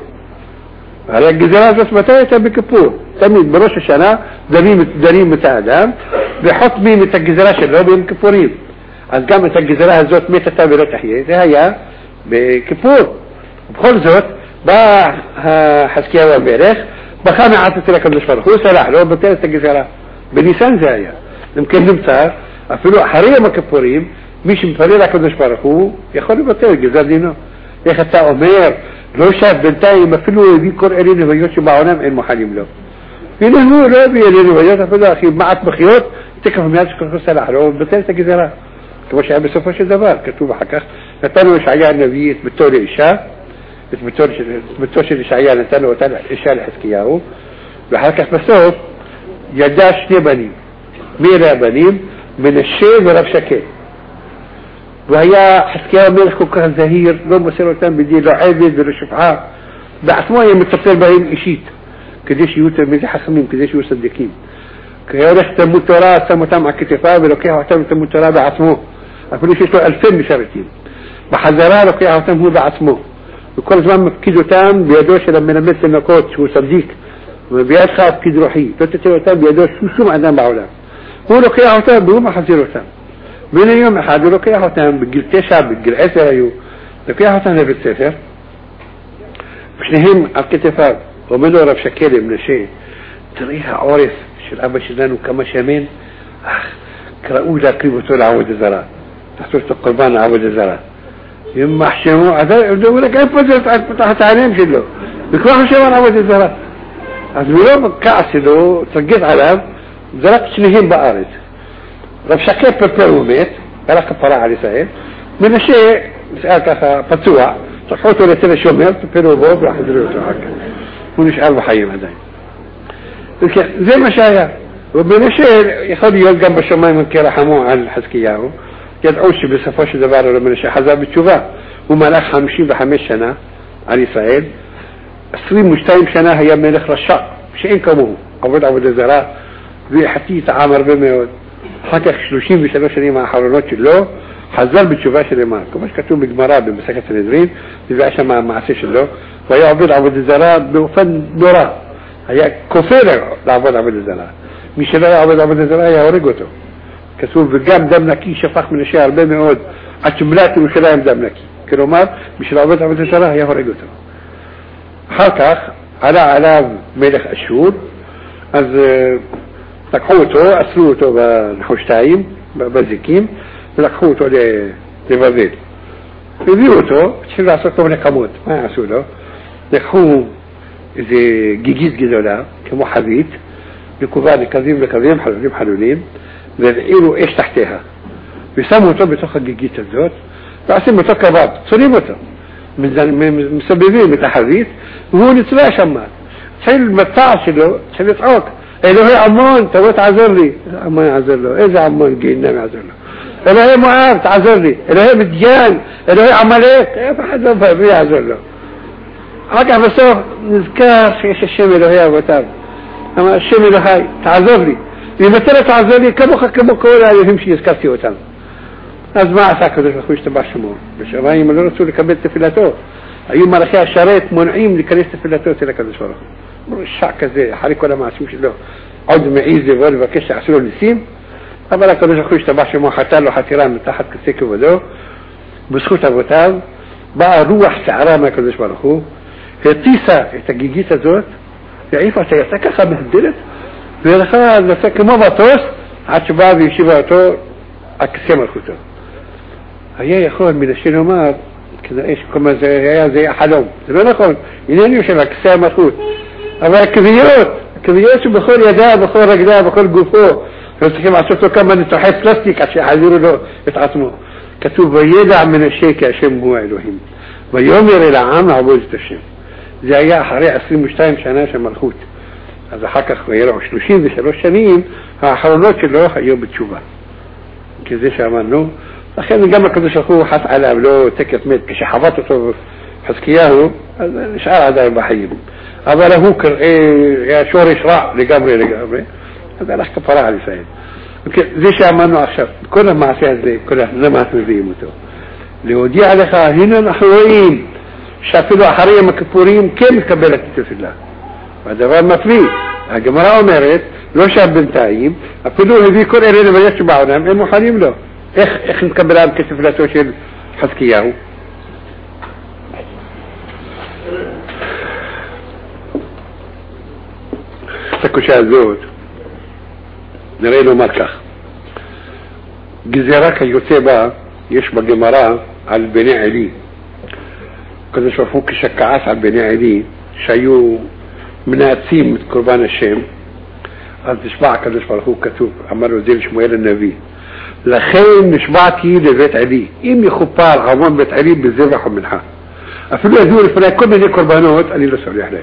הרי הגזרה הזאת מתי הייתה בכיפור? תמיד בראש השנה דנים את האדם וחותמים את הגזרה שלו בין כיפורים. אז גם את הגזרה הזאת מתתה ולא תחיה, זה היה בכיפור. ובכל זאת בא חזקיהו המלך, בכה מעט אצל הקדוש ברוך הוא, סלח לו, בטל את הגזרה. בניסן זה היה. אם כן נמצא, אפילו אחרי יום הכיפורים, מי שמפלל הקדוש ברוך הוא יכול לבטל גזר דינו. איך אתה אומר, לא שב בינתיים, אפילו הביא כל אלה נביות שבעולם אין מוכנים לו. והנה הוא לא הביא אלה נביות, אפילו אחי מעט בחיות, תקף מיד שקורחו סלח לו, בטל את הגזרה. כמו שהיה בסופו של דבר, כתוב אחר כך, נתנו ישעיה הנביא את ביתו לאישה, את ביתו של ישעיה נתנו אותה אישה לחזקיהו, ואחר כך בסוף ידע שני בנים. מי אלה הבנים? מנשה ורב שקד. והיה חזקיהו המלך כל כך זהיר, לא מוסר אותם בדין, לא עבד ולא שפעה. בעצמו היה מטפל בהם אישית, כדי שיהיו תלמידי חכמים, כדי שיהיו צדיקים. כי היה הולך תלמוד תורה, שם אותם על כתפיו ולוקח אותם תלמוד תורה בעצמו. אפילו שיש לו אלפי משרתים. בחזרה לוקח אותם הוא בעצמו. וכל הזמן מפקיד אותם בידו של המלמד תינוקות, שהוא צדיק. ובידך הפקיד רוחי. לא תתן אותם בידו שום אדם בעולם. הוא לוקח אותם והוא מחזיר אותם. והנה יום אחד הוא לוקח אותם בגיל תשע, בגיל עשר היו, לוקח אותם לבית ספר, ושניהם על כתפיו. אומר לו רב שקד מנשה, תראי העורף של אבא שלנו כמה שמן, אך קראו להקריב אותו לעבוד הזרה, תחתור את הקורבן לעבוד הזרה. הם מחשמו, הוא רק איפה זה תחת העיניים שלו, וכבר חשבו על עבוד הזרה. אז מלא כעס שלו, תרגז עליו, זרק שניהם בארץ. רב שקד פרפר ומת, הלך כפרה על ישראל, מנשה, נשאר ככה פצוע, צחו אותו לתל השומר, פרפרו בו והחזרו אותו אחר כך. הוא נשאר בחיים עדיין. זה מה שהיה. ומנשה יכול להיות גם בשמיים כרחמו על חזקיהו, ידעו שבסופו של דבר מנשה חזר בתשובה. הוא מלך חמישים וחמש שנה על ישראל, עשרים ושתיים שנה היה מלך רשע, שאין כמוהו, עבוד עבודה זרה, והחטיא טעם הרבה מאוד. אחר כך שלושים ושלוש שנים האחרונות שלו, חזר בתשובה שלמה, כמו שכתוב בגמרא במסכת סנהדרין, זה היה שם המעשה שלו, והיה עובד עבודה זרה באופן נורא, היה כופר לעבוד עבודה זרה. מי שלא היה עובד עבודה זרה היה הורג אותו. כתוב וגם דם נקי שפך מן השער הרבה מאוד עד שמלאת ירושלים דם נקי. כלומר בשביל לעבוד עבודת התורה היה הורג אותו. אחר כך עלה עליו מלך אשור, אז לקחו אותו, אסרו אותו בנחושתיים, בזיקים, ולקחו אותו לבבל. הביאו אותו, צריכים לעשות לו נקמות. מה יעשו לו? לקחו איזה גיגית גדולה, כמו חבית, נקובה לקווים לקווים, חלולים חלולים, והעירו אש תחתיה. ושמו אותו בתוך הגיגית הזאת, ועושים אותו קבב, צולים אותו. מסבבים את החבית, והוא נצבע שם. התחיל מצע שלו, התחיל לצעוק. אלוהי עמון, תבוא תעזור לי. עמון יעזור לו, איזה עמון גיהנם יעזור לו. אלוהי מואב, תעזור לי. אלוהי מדיין, אלוהי עמלק, אף אחד לא בא, מי יעזור לו. אחר כך בסוף נזכר שיש השם אלוהי אבותיו. אמר, השם אלוהי, תעזור לי. אם אתה לא תעזור לי, כמוך כמו כל האלוהים שהזכרתי אותם. אז מה עשה הקדוש ברוך הוא השתבח שמו? בשמיים לא רצו לקבל תפילתו. היו מלאכי השרת מונעים להיכנס תפילתו אצל הקדוש ברוך הוא. רשע כזה, אחרי כל המעשים שלו, עוד מעיז לבוא לבקש שעשו לו ניסים, אבל הקדוש ברוך הוא השתבח שמו חתר לו חתירה מתחת כסא כבודו, בזכות אבותיו, באה רוח שערה מהקדוש ברוך הוא, הטיסה את הגיגית הזאת, והעיפה אותה, יצאה ככה מהדלת, והלכה לצא כמו מטוס, עד שבאה וישיבה אותו על כסא מלכותו. היה יכול מנסה לומר, כמה זה היה, זה היה חלום. זה לא נכון, איננו יושב על כסא המלכות. אבל הכוויות, הכוויות שבכל ידה, בכל רגלה, בכל גופו, צריכים לעשות לו כמה ניתוחי פלסטיק עד שיחזירו לו את עצמו. כתוב, וידע מנשה כי השם הוא האלוהים. ויאמר אל העם לעבוד את השם. זה היה אחרי עשרים ושתיים שנה של מלכות. אז אחר כך היה לו שלושים ושלוש שנים, האחרונות שלו היו בתשובה. כזה שאמרנו, לכן גם הקדוש ברוך הוא חס עליו, לא תקף מת, כשחבט אותו חזקיהו, אז נשאר עדיין בחיים. אבל הוא היה שורש רע לגמרי לגמרי, אז הלך כפרה על ישראל. זה שאמרנו עכשיו, כל המעשה הזה, כל הזמן מביאים אותו. להודיע לך, הנה אנחנו רואים, שאפילו אחרי יום הכיפורים כן מקבלת את התפילה. והדבר מפליא, הגמרא אומרת, לא שם בינתיים, אפילו הביא כל אלה לבית שבעולם, הם מוכנים לו. איך, איך נתקבלה כתפילתו של חזקיהו? את הקושה הזאת, נראה לומר כך. גזירה כיוצא בה, יש בגמרא על בני עלי. הקדוש ברוך הוא כשכעס על בני עלי, שהיו מנאצים את קורבן השם, אז נשבע הקדוש ברוך הוא כתוב, אמר לו זה לשמואל הנביא, לכן נשבעתי לבית עלי, אם יכופר עוון בית עלי בזבח ומנחה. אפילו ידעו לפני כל מיני קורבנות, אני לא סולח להם.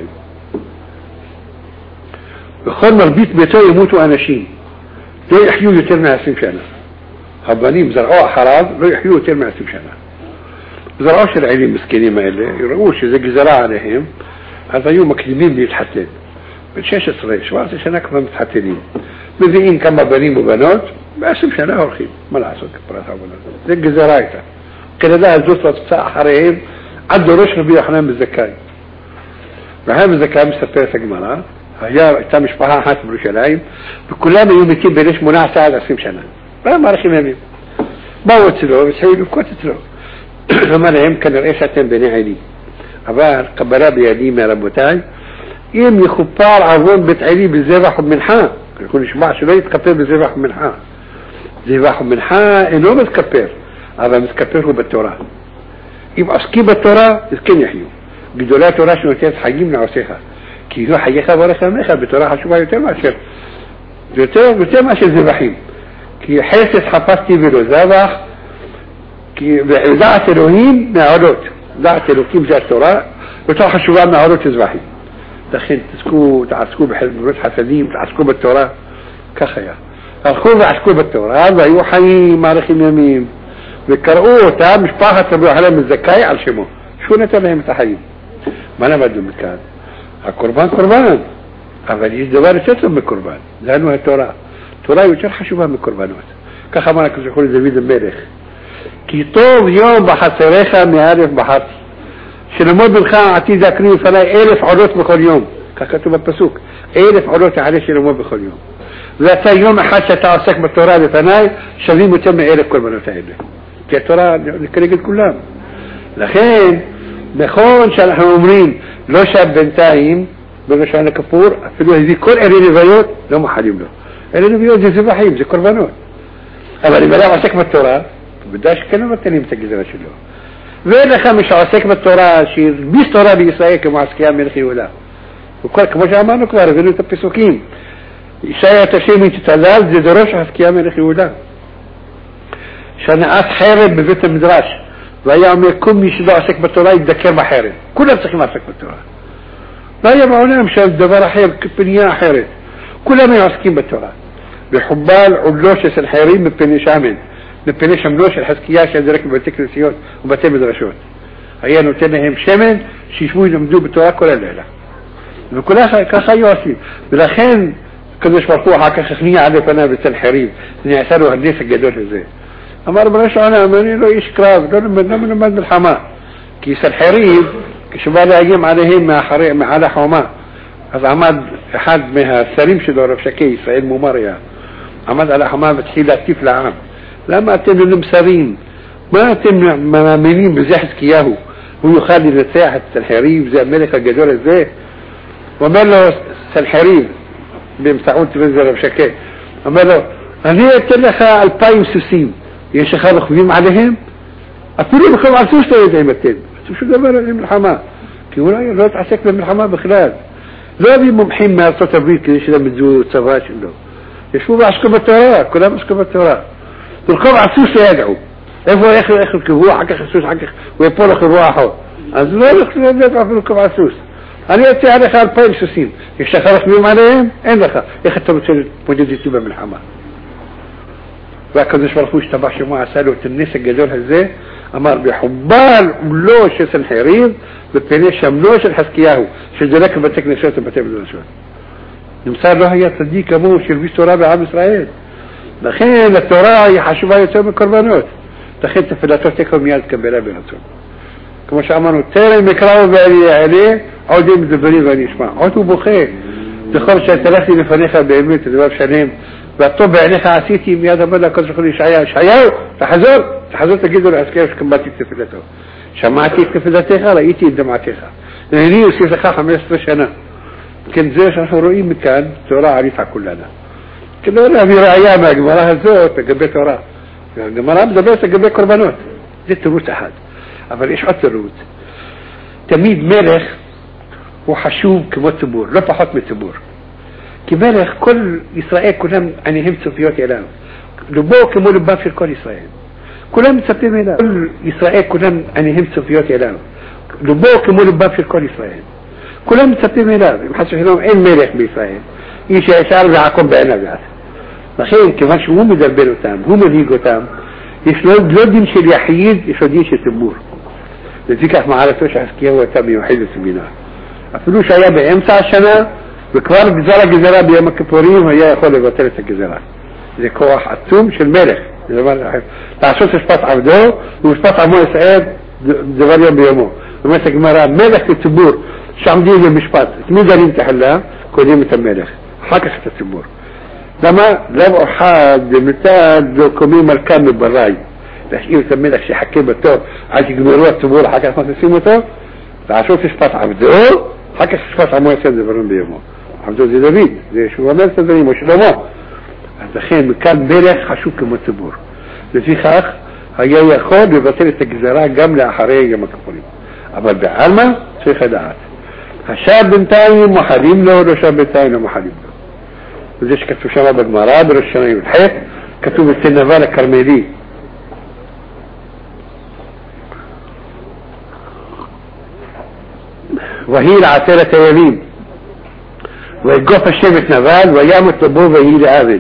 בכל מרבית ביתו ימותו אנשים, לא יחיו יותר מ-עשרים שנה. הבנים זרעו אחריו, לא יחיו יותר מ-עשרים שנה. זרעו של עלים מסכנים האלה, יראו שזה גזרה עליהם, אז היו מקדימים להתחתן. ב-שש עשרה שבע עשרה שנה כבר מתחתנים. מביאים כמה בנים ובנות, ב-עשרים שנה הולכים. מה לעשות כפרת העבודה? זה גזרה הייתה. כנדע הזאת רצה אחריהם עד דורש רבי יוחנן בן זכאי. רבי בן זכאי מספר את הגמרא, הייתה משפחה אחת בירושלים, וכולם היו מתים בין שמונה עשרה עד עשרים שנה. והם מערכים ימים. באו אצלו והתחילו לבכות אצלו. אמר להם, כנראה שאתם בני עלי. אבל קבלה בידי מהרבותיי, אם יכופר עוון בית עלי בזבח ומנחה, אנחנו נשמע שלא יתכפר בזבח ומנחה. זבח ומנחה אינו מתכפר, אבל מתכפר הוא בתורה. אם עסקי בתורה, אז כן יחיו. גדולי התורה שנותנת חיים לעושיך. כי הוא חייך ורחמך, בתורה חשובה יותר מאשר, יותר, יותר מאשר זבחים. כי חסד חפשתי ולא זבח, כי דעת אלוהים מהעולות. דעת אלוקים זה התורה, יותר חשובה מהעולות זבחים. לכן תעסקו, תעסקו בחלמות חסדים, תעסקו בתורה. כך היה. הלכו ועסקו בתורה, והיו חיים מערכים ימים. וקראו אותה משפחת רבי יוחנן בן זכאי על שמו. שהוא נתן להם את החיים. מה למדנו מכאן? הקורבן קורבן, אבל יש דבר יותר טוב מקורבן. זה לנו התורה. התורה היא יותר חשובה מקורבנות. כך אמר הקדוש ברוך הוא לדוד המלך. כי טוב יום בחצריך מאלף בחרתי. שלמוד בנך עתיד להקריב לפני אלף עולות בכל יום. כך כתוב בפסוק. אלף עולות יעלה שלמוד בכל יום. ذات يوم أحد ستعسك بالتوراة بفناي شذي متم إلك كل من فعله كالتوراة كريقت كلها لخين بخون شان احنا عمرين لو شاب بنتاين بلوش عنا كفور فلوه ذي كل اريني فيوت لو محاليم له اريني فيوت زي زباحيم زي كربانون اما اللي بلا عسك بالتوراة بداش كلمة تانية متجزنا شلو وين خمش عسك بالتوراة شير بيس توراة بإسرائيل كمعسكيان ملخي ولا وكل كمجا ما نكبر غيرو تبسوكين إشاية تشير من تتلال زي دروش عسكيان ملخي ولا شان أس حارب ببيت المدراش ويوم يكون يشدوا عسك بالتوراة يتذكر بحارب كلها بتسكن عسك بالتوراة لا يبعونا مشان الدبارة حارب كبنيا حارب كلها ما يعسكين بالتوراة بحبال عبلوش الحارين من بنيش عمل من بنيش عملوش الحسكياش اللي ركب بتكريسيون وبتم مدرشون هيا نوتنهم شمن شيشموي نمدو بالتوراة كل الليلة كلها كخيواسي بالأخين كناش مرفوعة كخخنية على فنا بالتنحريب نعسلوا هالناس الجدول ازاي أما ربنا شعنا أماني له إيش كراف دول من من من الحماة كيس الحريب كشبال أيام عليهم مع حريق مع على حماة هذا عماد أحد مها سليم شدور بشكل سعيد ممريا عماد على حماة بتحيل كيف لعام لما أتم المسارين ما أتم مامنين بزحت كياهو هو يخلي لساحة الحريب زي أمريكا الجدول ازاي وما له الحريب بمسعود تنزل بشكل وما له أنا أتلخى البايم سوسيم يشخار خبيم عليهم أفروا بخلوا على سوس تريد عمتين شو دبر من الحماة كيقولوا يا لا تعسك من الحماة بخلال لا بي ممحين ما صوت بريك ليش لما تزور تسراش له يشوفوا عسكر بالتوراة كلهم عسكر بالتوراة تلقوا على سوس يدعوا إيه يا أخي أخي كهوا حق خسوس حق ويبول خبوا حو أزلا يخلوا يدعوا في الكوب على سوس أنا أتي على خال بايم سوسين يشخار خبيم عليهم إيه دخل يختموا تل مجد يتبع من الحماة وكذا شرفوش تبع شماعة سالوا الناس الجدول هزاي أمر بحبال ملوش اسم حرير ببنيش ملوش الحسكياهو شجلك بتكنيسات بتبدو نشوت نمسار له هي تصديق أبوه شربيش تراه بعام إسرائيل دخين التراه يحشوها يتم الكربانات دخين تفلاتات تكهم ياد كبيرة بيناتهم كما شعمانوا تاري مكراو بعلي عليه عودي مدبرين غني يسمع عودوا بخير دخل شيء ثلاثي لفريقة بإمية الدباب شنيم بطبع عليها عسيتي ميادا بدا كذا خلي شعيا شعيا تحذر تحذر تجدوا العسكري كم باتي تفلته شمعتي تفلتها رأيتي دمعتها هني وسيس خا خمس سنة كنت زي شرح رؤي مكان ترى عريفة كلنا كلنا في رأيها ما جمرها زوت جبت ورا جمرها بس جبت كربانات زدت روت أحد أفر إيش حط الروت تميد ملخ وحشوم كما تبور رفع حكم التبور كمالخ كل إسرائيل كلهم أنهم صفيات إعلام لبوك كمول الباب في كل إسرائيل كلهم سبتين إعلام كل إسرائيل كلهم أنهم صفيات إعلام لبوك كمول الباب في كل إسرائيل كلهم سبتين إعلام يحسوا لهم إيه مالخ بإسرائيل إيش يشعر بعقب بعنا بعد لخير كمان شو هم يدبروا تام هم اللي يجوا تام يشلون لود يمشي اليحيد يشلون يمشي التبور لذيك ما عرفتوش عسكيه هو تام يوحيد السبينار أفلوش أيام بأمسى عشان بكبار جزارة جزارة بيوم الكبورين وهي يقول بطلة الجزارة زي كواح عطوم شو الملك تعشوش شباط عبدو وشباط عمو إسعاد زبار يوم بيومو ومسك مرة ملك التبور شو عم ديه بمشباط مين دارين تحلها كوديمة الملك حكا خط التبور لما لابقوا حاد مثال كومي ملكان من براي لحقيه يسمي شي حكي بتو عايز يقبلوها التبور حكا خط السيموتو تعشوش شباط عبدو حكا شباط عمو إسعاد زبار بيومو عبدو زي دبيد زي شو عمل سدري مش لما دخين مكان بلخ حشوك كمتبور لذي خاخ هيا ياخد ببطلة الجزراء جملة أحرية مكفولين أما بعلمة في خدعات هشاب بنتاين محريم له وشاب بنتاين محريم له وزيش كتو شباب المراب والشناي والحيط كتو السنفال الكرميلي وهي العسيرة يمين ويقف الشيبة نفال ويام الطبوب وهي لآذن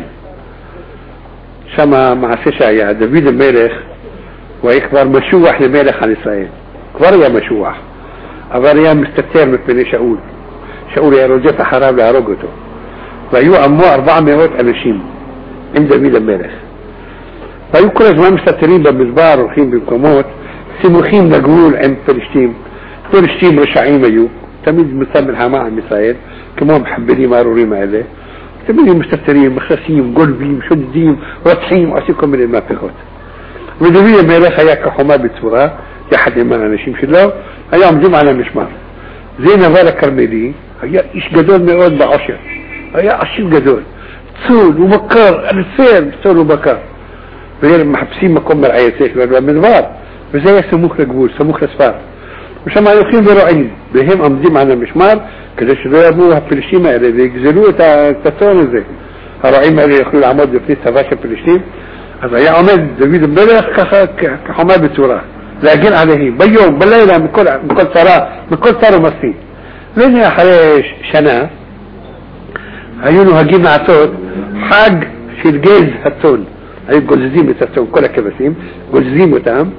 شما مع سشا يا دبيد الملك ويكبر مشوح لملك عن إسرائيل كبر يا مشوح أبر يا مستكتير مثل شاول شاول يا رجفة حرام لأرجته ويو أمو أربعمائة أنشين عند دبيد الملك ويو كل زمان مستكترين بمزبار وخين بالكموت سموخين نقول عند فلسطين فلسطين رشعين ميو تميز مسمى الحماء عن إسرائيل كمان محبلي ماروري ما إليه تبين مستفترين مخلصين قلبين شدين رطحين وعسيكم من المافقات ودوية ميلاخ هياك حما بتورا يا حد ما أنا شيم شلو أيام جمعة على مشمار زينا فالا كرميلي هيا إيش قدول ميقود بعشر هيا عشر قدول تصول وبكار الفين تصول وبكار غير محبسين مكم مرعيتك من فار وزي سموك لقبول سموك لسفار مش ما يخين بروعين بهم أمضيم على مشمار كده شلو يبوها فلسطين اللي يجزلوه تتون زي هروعين اللي يخلوا العمود يفنيت تفاشا فلسطين هذا يا عمد داوود الملك كحماه بتوراه لاقين عليه بيوم بالليلة من كل من كل صلاة من كل صلاة مسين لين يا حريش شنا عيونه هجين عتود حاج في الجيز هتون هاي جوززين بتاعتهم كلها كبسيم جوززين بتاعهم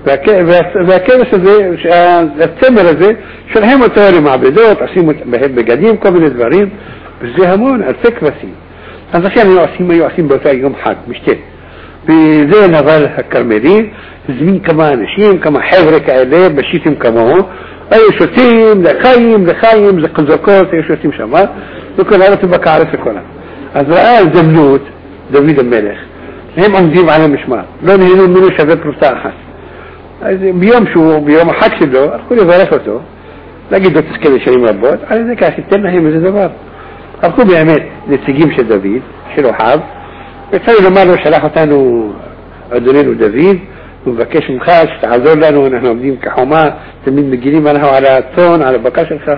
فكيف زي التمر زي شرحين متواري مع بدوت عصيم بهب قديم قبل الدارين بزيهمون الفكرة سين هذا كان يعصيم يعصيم بتاعي يوم حد مش تاني بزي نظال الكرملين زمين كمان شيم كما حفرك عليه بشيتم كما هو اي شتيم لخايم لخايم لقنزقوت اي شتيم شمال لكن هذا تبقى عارف الكلام أزرائيل دملوت داوود الملك هم أنزيب على مشمار لون هنون منو شباب رفتاحة بيوم شو بيوم حكش له أقول فرفته لقي دو تسكيل شريم ربوت على ذلك عشتنا هي مزيد بار أقول بيعمل لتسجيم شد داوود شلو حاب بتسوي له مالو شلاحه تانو عدنين وداوود وبكاش مخاش تعذر لنا ونحن عمدين كحوما تمين مجينين منها على الثون على بكاش الخاص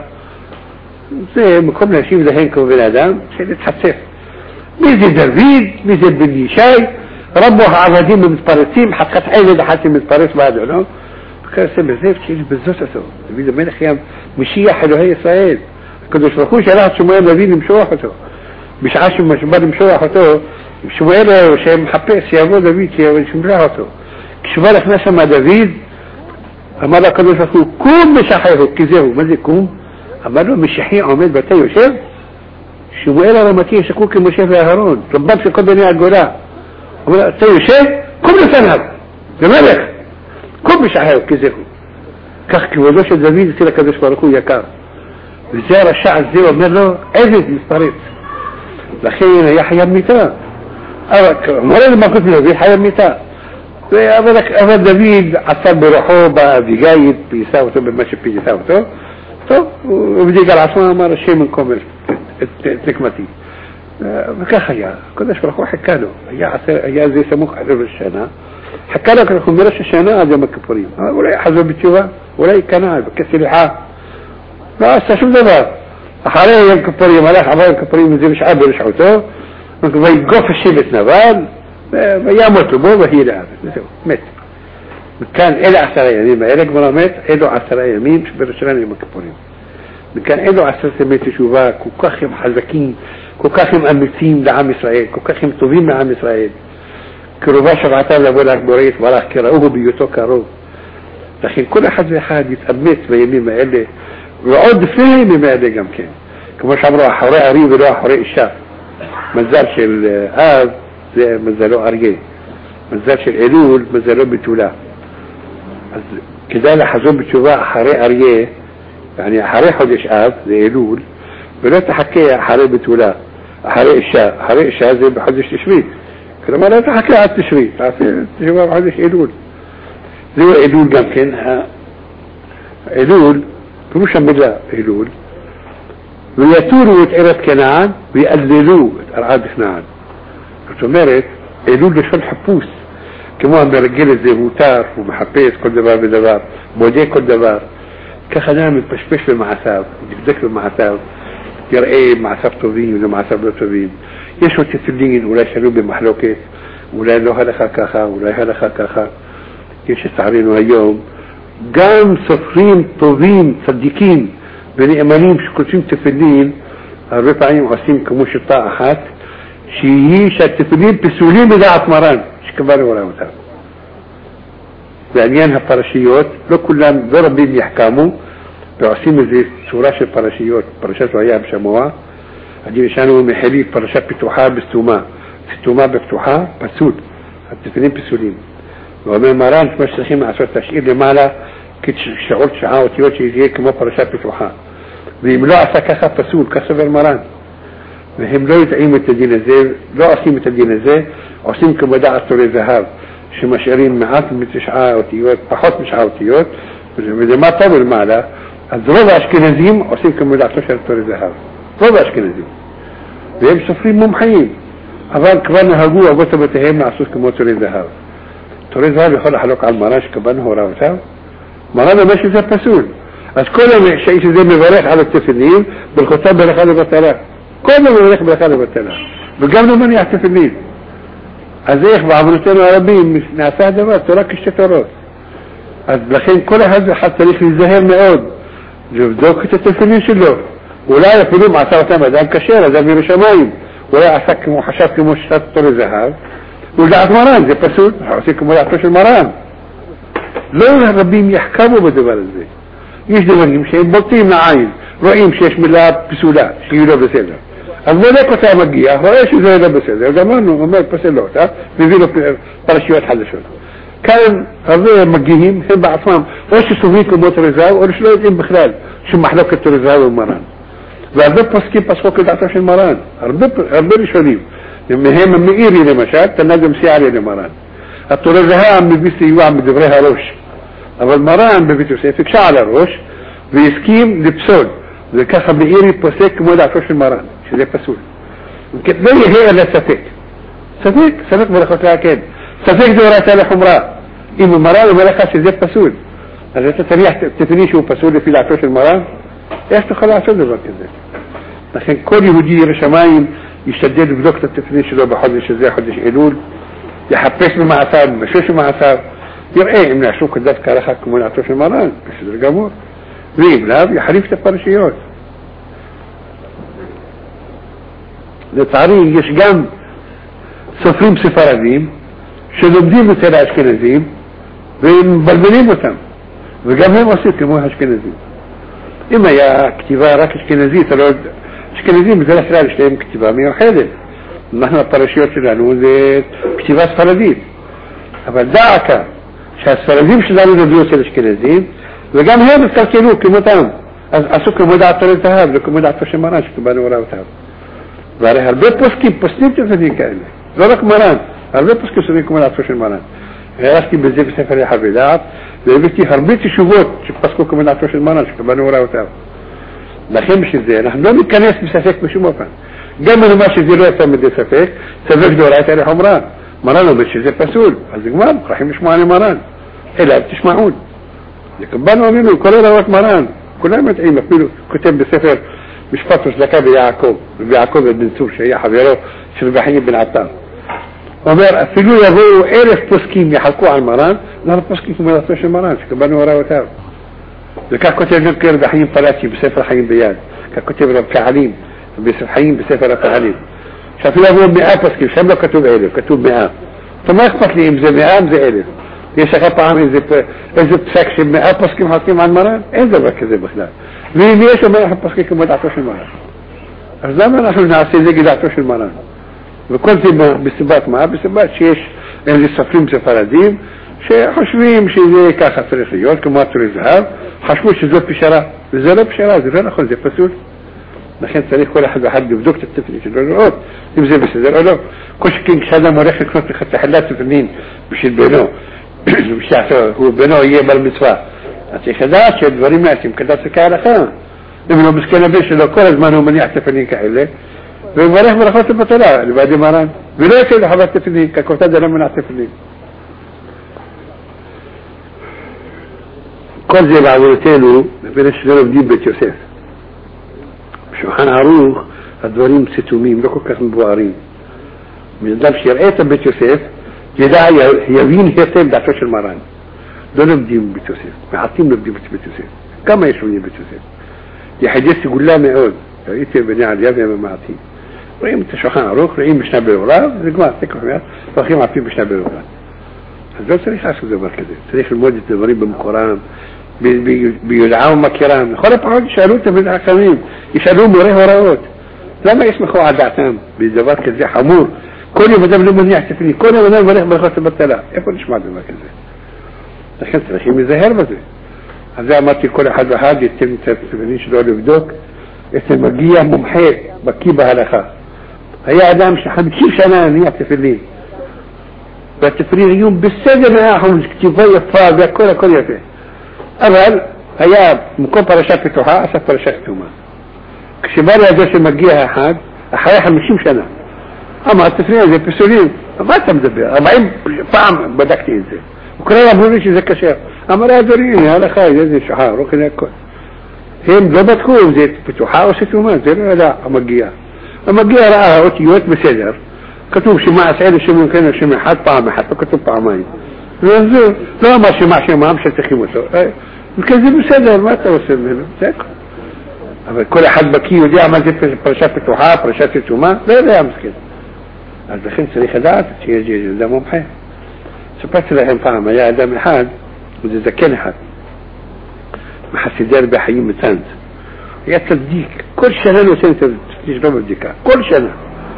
زي مكمل شيء ذهين كم بين آدم شيء تحسف ميزي داوود ميزي بني شاي ربوها عبادين من الطرسيم حقت حيلة ده حتى من الطرس بعد عنه كان سبب زي شيء بالزوجة سو داوود من خيام مشية حلو هي إسرائيل كده شرخوش على شموية داوود مشوحته مش عاش مش بعد مشوحته شموية وشيء محبس يا أبو داوود يا وشمراته شبالك ناس مع داوود أما لا كانوا يفكروا كم مش حيه كذا ما زي كم أما له مش حيه عماد بتاعه شاف شو بقى لما تيجي شكوك مش شاف يا هارون ربنا في قدني على الجولاء ولا تيجي شاف كم سنة جمالك كم مش حيه كذا كخك ولوش داوود كده كده يشبركوا يا كار بزار الشعب زي ومر له عزت مستريت لخينا يحيى ميتان أبك مرة ما كنت له يحيى ميتان أبدك أبد داوود عصب بروحه بقى بجايد بيساوته بمشي بيساوته طب وبدي قال عصام ما شيء منكم التكمتي بكخيا كلش فرخوا حكى له يا يا زي سموك حلو الشنا حكى له كلكم مرش الشنا هذا مكفورين ولا حزب بتشوفه ولا كنال بكسر الحاء لا استشوف ذا حاليا يمكفورين ما لا حبايب كفورين من زي مش عابر مش عوته ممكن يقف الشيء بتنبال يا مطلوبه وهي لا مت كان إلى عشرة يمين ما إلك مرامات إلى عشرة يمين مش برشلونة يمكفورين كان إلى عشرة يمين تشوفها كوكاخم حزكين كوكاخم أمتين لعام إسرائيل كوكاخم طوبين لعام إسرائيل كروباش غطاء لبولك بوريت ولا كراوه بيوتو كارو لكن كل حد في حد يتأمت بيمين ما إلي وعود فيه ما إلي جم كان كماش عمرو حوراء عريب ولا حوراء الشاب ما زالش الهاب زي ما زالوا أرجيه ما زالش الإلول ما زالوا بتولا كده لحظوب بتشوفها حريق أريه يعني حريق حدش آب زي إلول ولا تحكي حريق بتولا حريق الشاء حريق الشاء زي بحدش تشريك كده ما لا تحكي على التشريك تشوفها بحدش إلول زي إلول ممكن إلول بروشا بالله إلول ويتوروا وتعرض كنعان ويقللوا أرعاد كنعان كتمارت إلول لشون حبوس كمان برجل زي موتار ومحبيت كل دبار بدبار بودي كل دبار كخدام بشبش بالمعساب دكدك بالمعساب يرأي معساب طوبين ولا معساب لا طوبين يشو تتلين ولا شلو بمحلوكات ولا له هذا خاكاخا ولا هذا خاكاخا يش التعرين اليوم قام صفرين طوبين صديقين بني امانين شكلتين تفلين الرفعين وقسيم كموش الطاعات شييش التفلين بسولين بداعة مران كبار ولا متعب بعنيانها الباراشيوت لو كلهم ضربين يحكموا بعصيم زي سوراش الباراشيوت باراشات وهي بشموها هدي شانوا محلي باراشات بتوحا بستوما ستوما بفتوحا بسود التفنين بسولين ومن مران تمشي مع صوت تشعير لمالا كنت شعورت شعاوة يوتي زي كما باراشات بتوحا بيملوا عساكاخا بسود كسب المران והם לא יתאים את הדין הזה, לא עושים את הדין הזה, עושים כמודע עטורי זהב, שמשאירים מעט מתשעה אותיות, פחות משעה אותיות, וזה מה טוב למעלה, אז רוב האשכנזים עושים כמודעתו של עטורי זהב. רוב האשכנזים. והם סופרים מומחים, אבל כבר נהגו אבות אבותיהם לעשות כמו עטורי זהב. עטורי זהב יכול לחלוק על מרן שכבן הורה אותם, מרן אומר שזה פסול. אז כל האיש הזה מברך על התפילין, ברכותיו ברכה לבטלה. כל מברך ברכה לבטלה. וגם לא מניח תפילין. אז איך בעוונותינו הרבים נעשה הדבר, תורה כשתי תורות. אז לכן כל אחד ואחד צריך להיזהר מאוד, לבדוק את התפילין שלו. אולי אפילו מעשה אותם אדם כשר, אדם ירא שמיים. אולי עשה כמו חשב כמו שתת עטורי זהב. ולדעת מרן, זה פסול, עושה כמו דעתו של מרן. לא הרבים יחכמו בדבר הזה. יש דברים שהם בולטים לעין, רואים שיש מילה פסולה, שהיא לא בסדר. אז בודק אותה מגיע, רואה שזה לא בסדר, אז אמרנו, אומר פסל אותה, מביא לו פרשיות חדשות. כאן הרבה מגיעים, הם בעצמם, או שסובלים כמו עטורי זהב, או שלא יודעים בכלל שמחלוק עטורי זהב ומרן. והרבה פוסקים פסקו כדעתו של מרן, הרבה, הרבה ראשונים. מהם המאירי למשל, תנאדם סיערי למרן. עטורי זהב מביא סיוע מדברי הראש. אבל מרן בבית יוסף הקשה על הראש והסכים לפסול, וככה מאירי פוסק כמו דעתו של מרן, שזה פסול. לא יהיה אלא ספק. ספק, ספק ברכות להקד. ספק דאורייתא לחומרה. אם מרן אומר לך שזה פסול, אז אתה תניח תפני שהוא פסול לפי דעתו של מרן, איך תוכל לעשות דבר כזה? לכן כל יהודי ירא שמיים ישתדל לבדוק את התפני שלו בחודש הזה, חודש אלול, יחפש במעשיו, משש במעשיו, יראה אם נעשו כדת כהלכה כמו דעתו של מרן, בסדר גמור. ואם לאו, יחליף את הפרשיות. לצערי, יש גם סופרים ספרדים שלומדים אצל האשכנזים והם מבלבלים אותם, וגם הם עושים כמו האשכנזים. אם היה כתיבה רק אשכנזית, אשכנזים בדרך כלל יש להם כתיבה מיוחדת. אנחנו הפרשיות שלנו זה כתיבה ספרדית, אבל דעקה שהספרדים שלנו נדלו אצל אשכנזים, וגם הם התקלקלו כמותם, אז עשו כמו דעתו לזהב, לא כמו דעתו של מרן שקיבלנו הוראותיו. והרי הרבה פוסקים פוסקים תפסים כאלה, לא רק מרן, הרבה פוסקים פוסקים כמו דעתו של מרן. הרשתי בזה בספר יחווי דעת, והבאתי הרבה תשובות שפסקו כמו דעתו של מרן שקיבלנו הוראותיו. לכן בשביל זה, אנחנו לא ניכנס בספק בשום אופן. גם במה שזה לא יצא מדי ספק, ספק דאורייתא לחומרה. מרן אומר שזה פסול, אז כבר מוכרחים לשמוע על מרן. אלא תשמעון. לקבלנו אמינו, כל הוראות מרן, כולם מתאים, אפילו כותב בספר משפט וצדקה ביעקב, ביעקב בן צור שהיה חברו של רבי חיים בן עטר. אומר, אפילו יבואו אלף פוסקים יחלקו על מרן, לא פוסקים כמו דעתו של מרן, שקבלנו הוראותיו. וכך כותב גם רבי חיים פלאצ'י בספר חיים ביד, כך כותב רב קהלים בספר חיים בספר הפעלים. שאפילו יבואו מאה פוסקים, שם לא כתוב אלף, כתוב מאה. אז מה אכפת לי אם זה מאה אם זה אלף? יש לך פעם איזה, איזה פסק שמאה פוסקים חלקים על מרן? אין דבר כזה בכלל. ואם יש אומר לך פוסקים כמו דעתו של מרן. אז למה אנחנו נעשה נגד דעתו של מרן? וכל זה בסיבת מה? בסיבת שיש איזה סופרים ספרדים שחושבים שזה ככה צריך להיות, כמו עטורי זהב, חשבו שזו פשרה. וזה לא פשרה, זה לא נכון, זה פסול. לכן צריך כל אחד ואחד לבדוק את התפילין שלו, לראות אם זה בסדר או לא. כל שכן כשאדם הולך לקנות לך תחילת תפילין בשביל בנו, הוא בנו יהיה בר מצווה, אז צריך לדעת שהדברים נעשים כדת כהלכה. אם לא מסכן הבן שלו כל הזמן הוא מניח תפילין כאלה, והוא מברך ברכות לבטלה לבעדי מרן, ולא יצא לחוות תפילין, ככותד לא מנע תפילין. כל זה בעבודתנו לבין שלא לומדים בית יוסף. בשולחן ערוך הדברים סתומים, לא כל כך מבוארים. בן אדם שיראה את בית יוסף ידע, יבין היטב דעתו של מרן. לא לומדים בית יוסף, מעטים לומדים בית יוסף. כמה יש לומדים בית יוסף? יחידי סגולה מאוד. ראיתי בני עלייה והם מעטים. רואים את השולחן ערוך, רואים משנה ברורה, זה כבר, תקף מעט, והולכים על פי משנה ברורה. אז לא צריך לעשות דבר כזה. צריך ללמוד את הדברים במקורם, ביודעה ומכירם. לכל הפחות ישאלו את הבן החכמים, ישאלו מורה הוראות. למה יסמכו על דעתם בדבר כזה חמור? כל יום אדם לא מניח תפילין, כל יום אדם מניח ברכות לבטלה. איפה נשמע דבר כזה? לכן צריכים להיזהר בזה. אז זה אמרתי כל אחד ואחד יתן את התפילין שלו לבדוק, את מגיע מומחה בקיא בהלכה. هي أدام خمسين سنة هي تفلين والتفرير يوم بالسجن ما هم كتيبية فاضية كل كل يفيه أول هي مكبرة شافتها أسفر شافتهما كشبار يا جوش مجيها حاد أحياها خمسين سنة أما التفرير زي بسولين ما تبدأ بها أربعين طعم بدك تنزل وكرا يبونيش إذا كشاف أما لا يدريني هذا خارج هذه الشحار وكذا كل هم ضبطكم زي فتوحة وستهما زي لا مجيها مجيها رأها وتيوت بسجر كتب شماع سعيد الشمع كان الشمع حد طعمه حتى كتب طعمين لا ما شمع شمع مش تخي مسوي الكذب سهل ما توصل منه تاكل كل حد بكي ودي عمل زي برشات فتوحات برشات التوما لا لا يعمل كده الدخين سري خدعت تيجي ده مو بحي سبت لهم فاهمه يا ادم حاد وده ذكاني حد ما حسيدار بحيين متانت يا تصديق كل سنه وسنه تجربه الذكاء كل سنه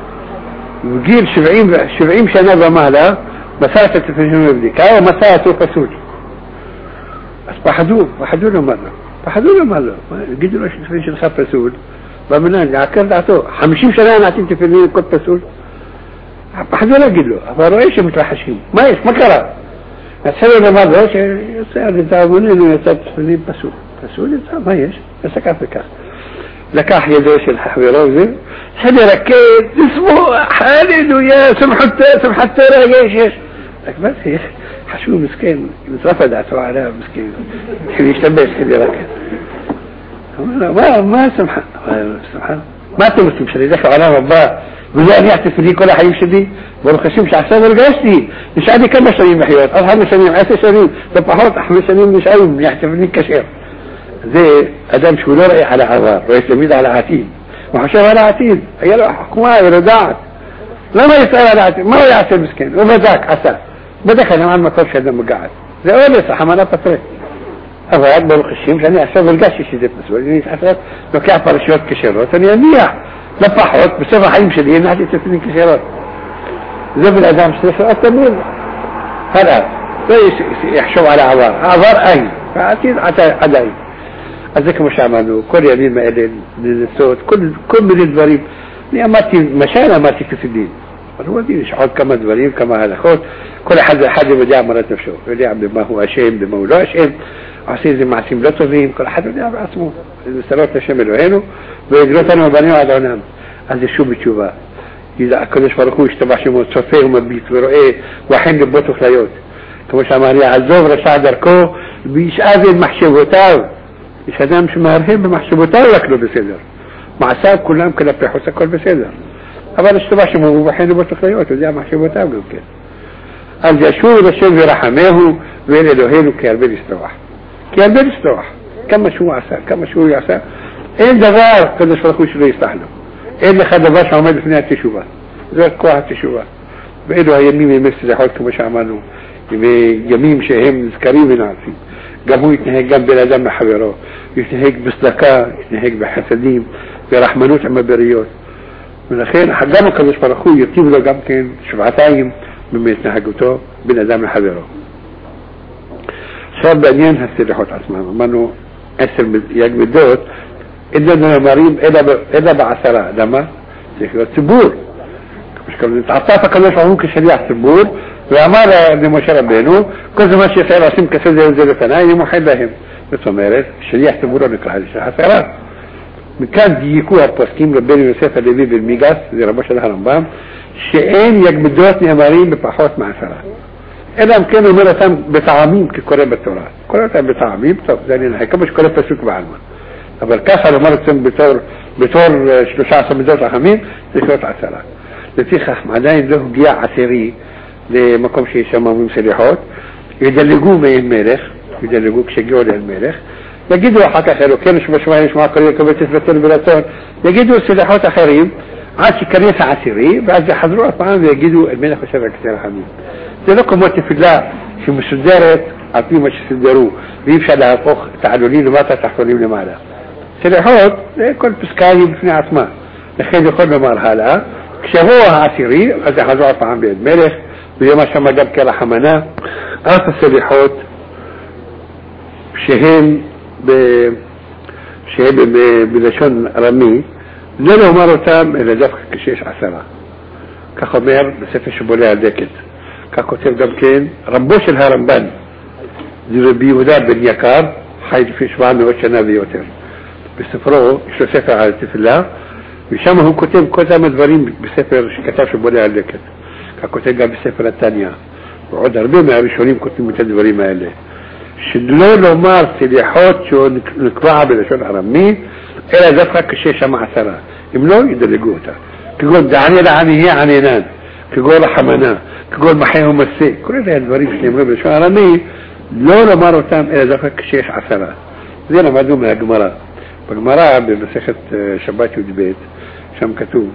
وجيل سبعين سبعين سنة بمهلا مسافة تفهمه بديكا ومسافة فسود أصبحدوه وحدوه مرة وحدوه مرة قدروا إيش تفهمش الخاب فسود بمنان عكر دعتوه خمسين سنة نعطين تفهمين كل فسود وحدوه لا قدروا أفروا إيش متوحشين ما إيش ما كرا السنة مرة إيش يصير يتعاملون إنه يصير تفهمين فسود فسود ما إيش بس كافك لكاح يدوش الحويروزي حدا ركيت اسمه حالد ويا سمحت سمحت ترى يا شيخ بس هيك حشو مسكين مترفض عتوا على مسكين اللي يشتبه كده ركيت ما ما سمح سبحان ما تمسك شري دخل على رباه بزاف يحتف لي كل حي يشدي بروح خشمش حساب القاشتي مش عادي كم شريم بحيوت اظهر شريم عايز شريم تبحوت احمل شريم مش عايز يحتف لي كشير زي ادم شو رأي على عذار رئيس تميد على عتيد وحشر على عتيد هي له حكومة رداعت لا ما يسأل على عتيد ما هو يعتل مسكين وبداك عسى بدك انا ما طرش هذا مقعد زي اولي صح ما لا فترة هذا اكبر الخشيم عشان يحسب القاش يشدت مسؤولين يتحسب لو كيعفر شوية كشيرات ثانية منيح لفحوت بسبب حيمشي ليه نحن تسنين كشيرات زي بالادام سلسة التمويل هذا يحشو على عذار عذار اي فعتيد عدائي أذكر مش عملوا كل يمين ما إلين من الصوت كل كل من الضريب لأن ما تي مشانا ما تي في الدين هو دين شعور كما الضريب كما هذا خود كل حد حد بدي يعمل نفسه بدي يعمل بما هو شيء بما هو لا شيء عسير مع سيملته ذين كل حد بدي يعمل اسمه السلوات تشمل وهنه بيجروا ثاني وبنيه على نام هذا شو بتشوفه إذا أكلش فرقوش تبع شيء متصفيه وما بيتوروا إيه وحين ببوتو خلايوت كمش عمال يعزوه رشاد دركو بيش أذن محشوتاو مش هذا مش مهرهين بمحسوبتها ياكلوا بسيدر مع ساب كلهم كلا بيحوس كل بسيدر أبغى نشتبعش مو وحين بتخيوت ودي محسوبتها قبل كده الجشور بشوف رحمه وين الوهين وكيربيل استواح كيربيل استواح كم شو عسى كم شو عسى إيه دغار كده شرخوش اللي يستحلم إيه اللي خد باش عمل في نهاية تشوفه زي كواه تشوفه بإيده يمين يمسي حولك مش عملوا يمين شيهم كريم ناسي قاموا يتنهيك جنب الادم حبيروه يتنهيك بصدقاء يتنهيك بحسدين برحمنوت اما بريوت من اخير حقاموا كانوش فرخوه يطيب له قام كان شبعتايم مما يتنهجوته بالادم حبيروه صار بأنيان هالسلحوت اسمها منو اسم يجب دوت إلا أنه مريم إلا بعثراء لما تبور مش كانوا تعطافة كانوا يشعرون كشريعة تبور وعمارة اللي مشارب بينه كل ما شيء خير عصيم كسر زي وزير فناي محلهم بتمارس شريعة تبور نكره هذه عثراء من كان ديكوها باسكيم ربنا يوسف اللي بي بالميقاس اللي رباش لها رمبام شيئين يجب دوتني مريم بفحوت مع عثراء إذا كانوا مرة بتعاميم كقريبة التوراة قريبة بتعاميم طب زين هيك مش قريبة سوق بعلمه طب الكسر مرة بتور بتور شلوشة سمدوت أخمين تشوت عسرة لتيخ معدين له جياع عسيري لما كم شيء يسمى من سريحات يدلقوه من الملخ يدلقوه كشجوا للملخ يجدوا حكا خير وكانش مش ما مش ما قرية كم تثبتون بلاتون يجدوا سريحات آخرين عاشي كنيسة عسيري بعد يحضروا أطعام يجدوا الملخ وشرع كثير حميم لكم وقت في الله في مسدرة عطيه مش يسدروه بيمشي على فوق تعالولين وما تحولين لماذا سلحوت كل بسكاي بسنة أسماء لخير يقولنا مرحلة كشفوها عسيري هذا حضروا طعام بيد ملخ بيوم شما جاب كلا حمنا أرث السلحوت شهين ب شهين بلشون رمي لله مرة تام إلى دفق كشيش عسرة כך אומר בספר שבולע הדקת, כך כותב גם כן רבו של הרמב"ן, זה רבי יהודה בן יקר, חי לפני שבע מאות שנה ויותר. בספרו יש לו ספר על תפילה, ושם הוא כותב כל כמה דברים בספר שכתב שבולע הדקת, כך כותב גם בספר התניא, ועוד הרבה מהראשונים כותבים את הדברים האלה, שלא לומר סליחות שנקבע בלשון ארמי, אלא דווקא כשיש שם עשרה, אם לא ידלגו אותה, כגון דעני לעני ענינן, כגון רחמנה, כגון מחיה ומסה, כל אלה הדברים שנאמרו בלשון ארמי, לא לומר אותם אלא דווקא כשיש עשרה. זה למדנו מהגמרא. בגמרא במסכת שבת י"ב, שם כתוב,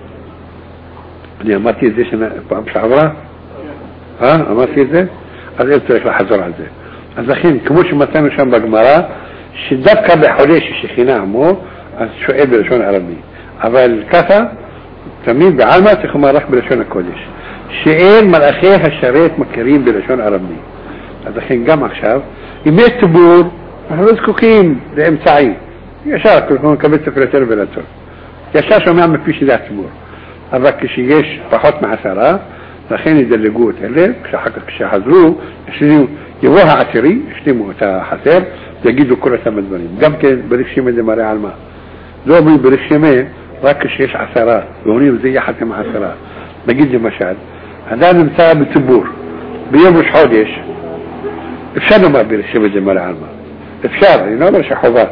אני אמרתי את זה שנה, פעם שעברה? אה? אמרתי את זה? אז אין צריך לחזור על זה. אז לכן, כמו שמצאנו שם בגמרא, שדווקא בחולה ששכינה עמו, אז שואל בלשון ערבי. אבל ככה, תמיד בעלמא צריך לומר רק בלשון הקודש. שאין מלאכי השרת מכירים בלשון ערבי. אז לכן גם עכשיו, אם יש ציבור, אנחנו לא זקוקים לאמצעי. ישר, אנחנו נקבל ספר יותר ולטוב. ישר שומע מפי שזה הציבור. אבל כשיש פחות מעשרה, לכן ידלגו את אלה, כשאחר כך כשחזרו, יבוא העשירי, ישלימו את החסר, ויגידו כל אותם הדברים. גם כן בריך שמא זה מראה על מה. לא אומרים בריך שמא, רק כשיש עשרה, ואומרים זה יחד עם עשרה. נגיד למשל, אדם נמצא בציבור, ביום ראש חודש, אפשר לומר בריך שמא זה מראה על מה. אפשר, אני לא אומר שחובה.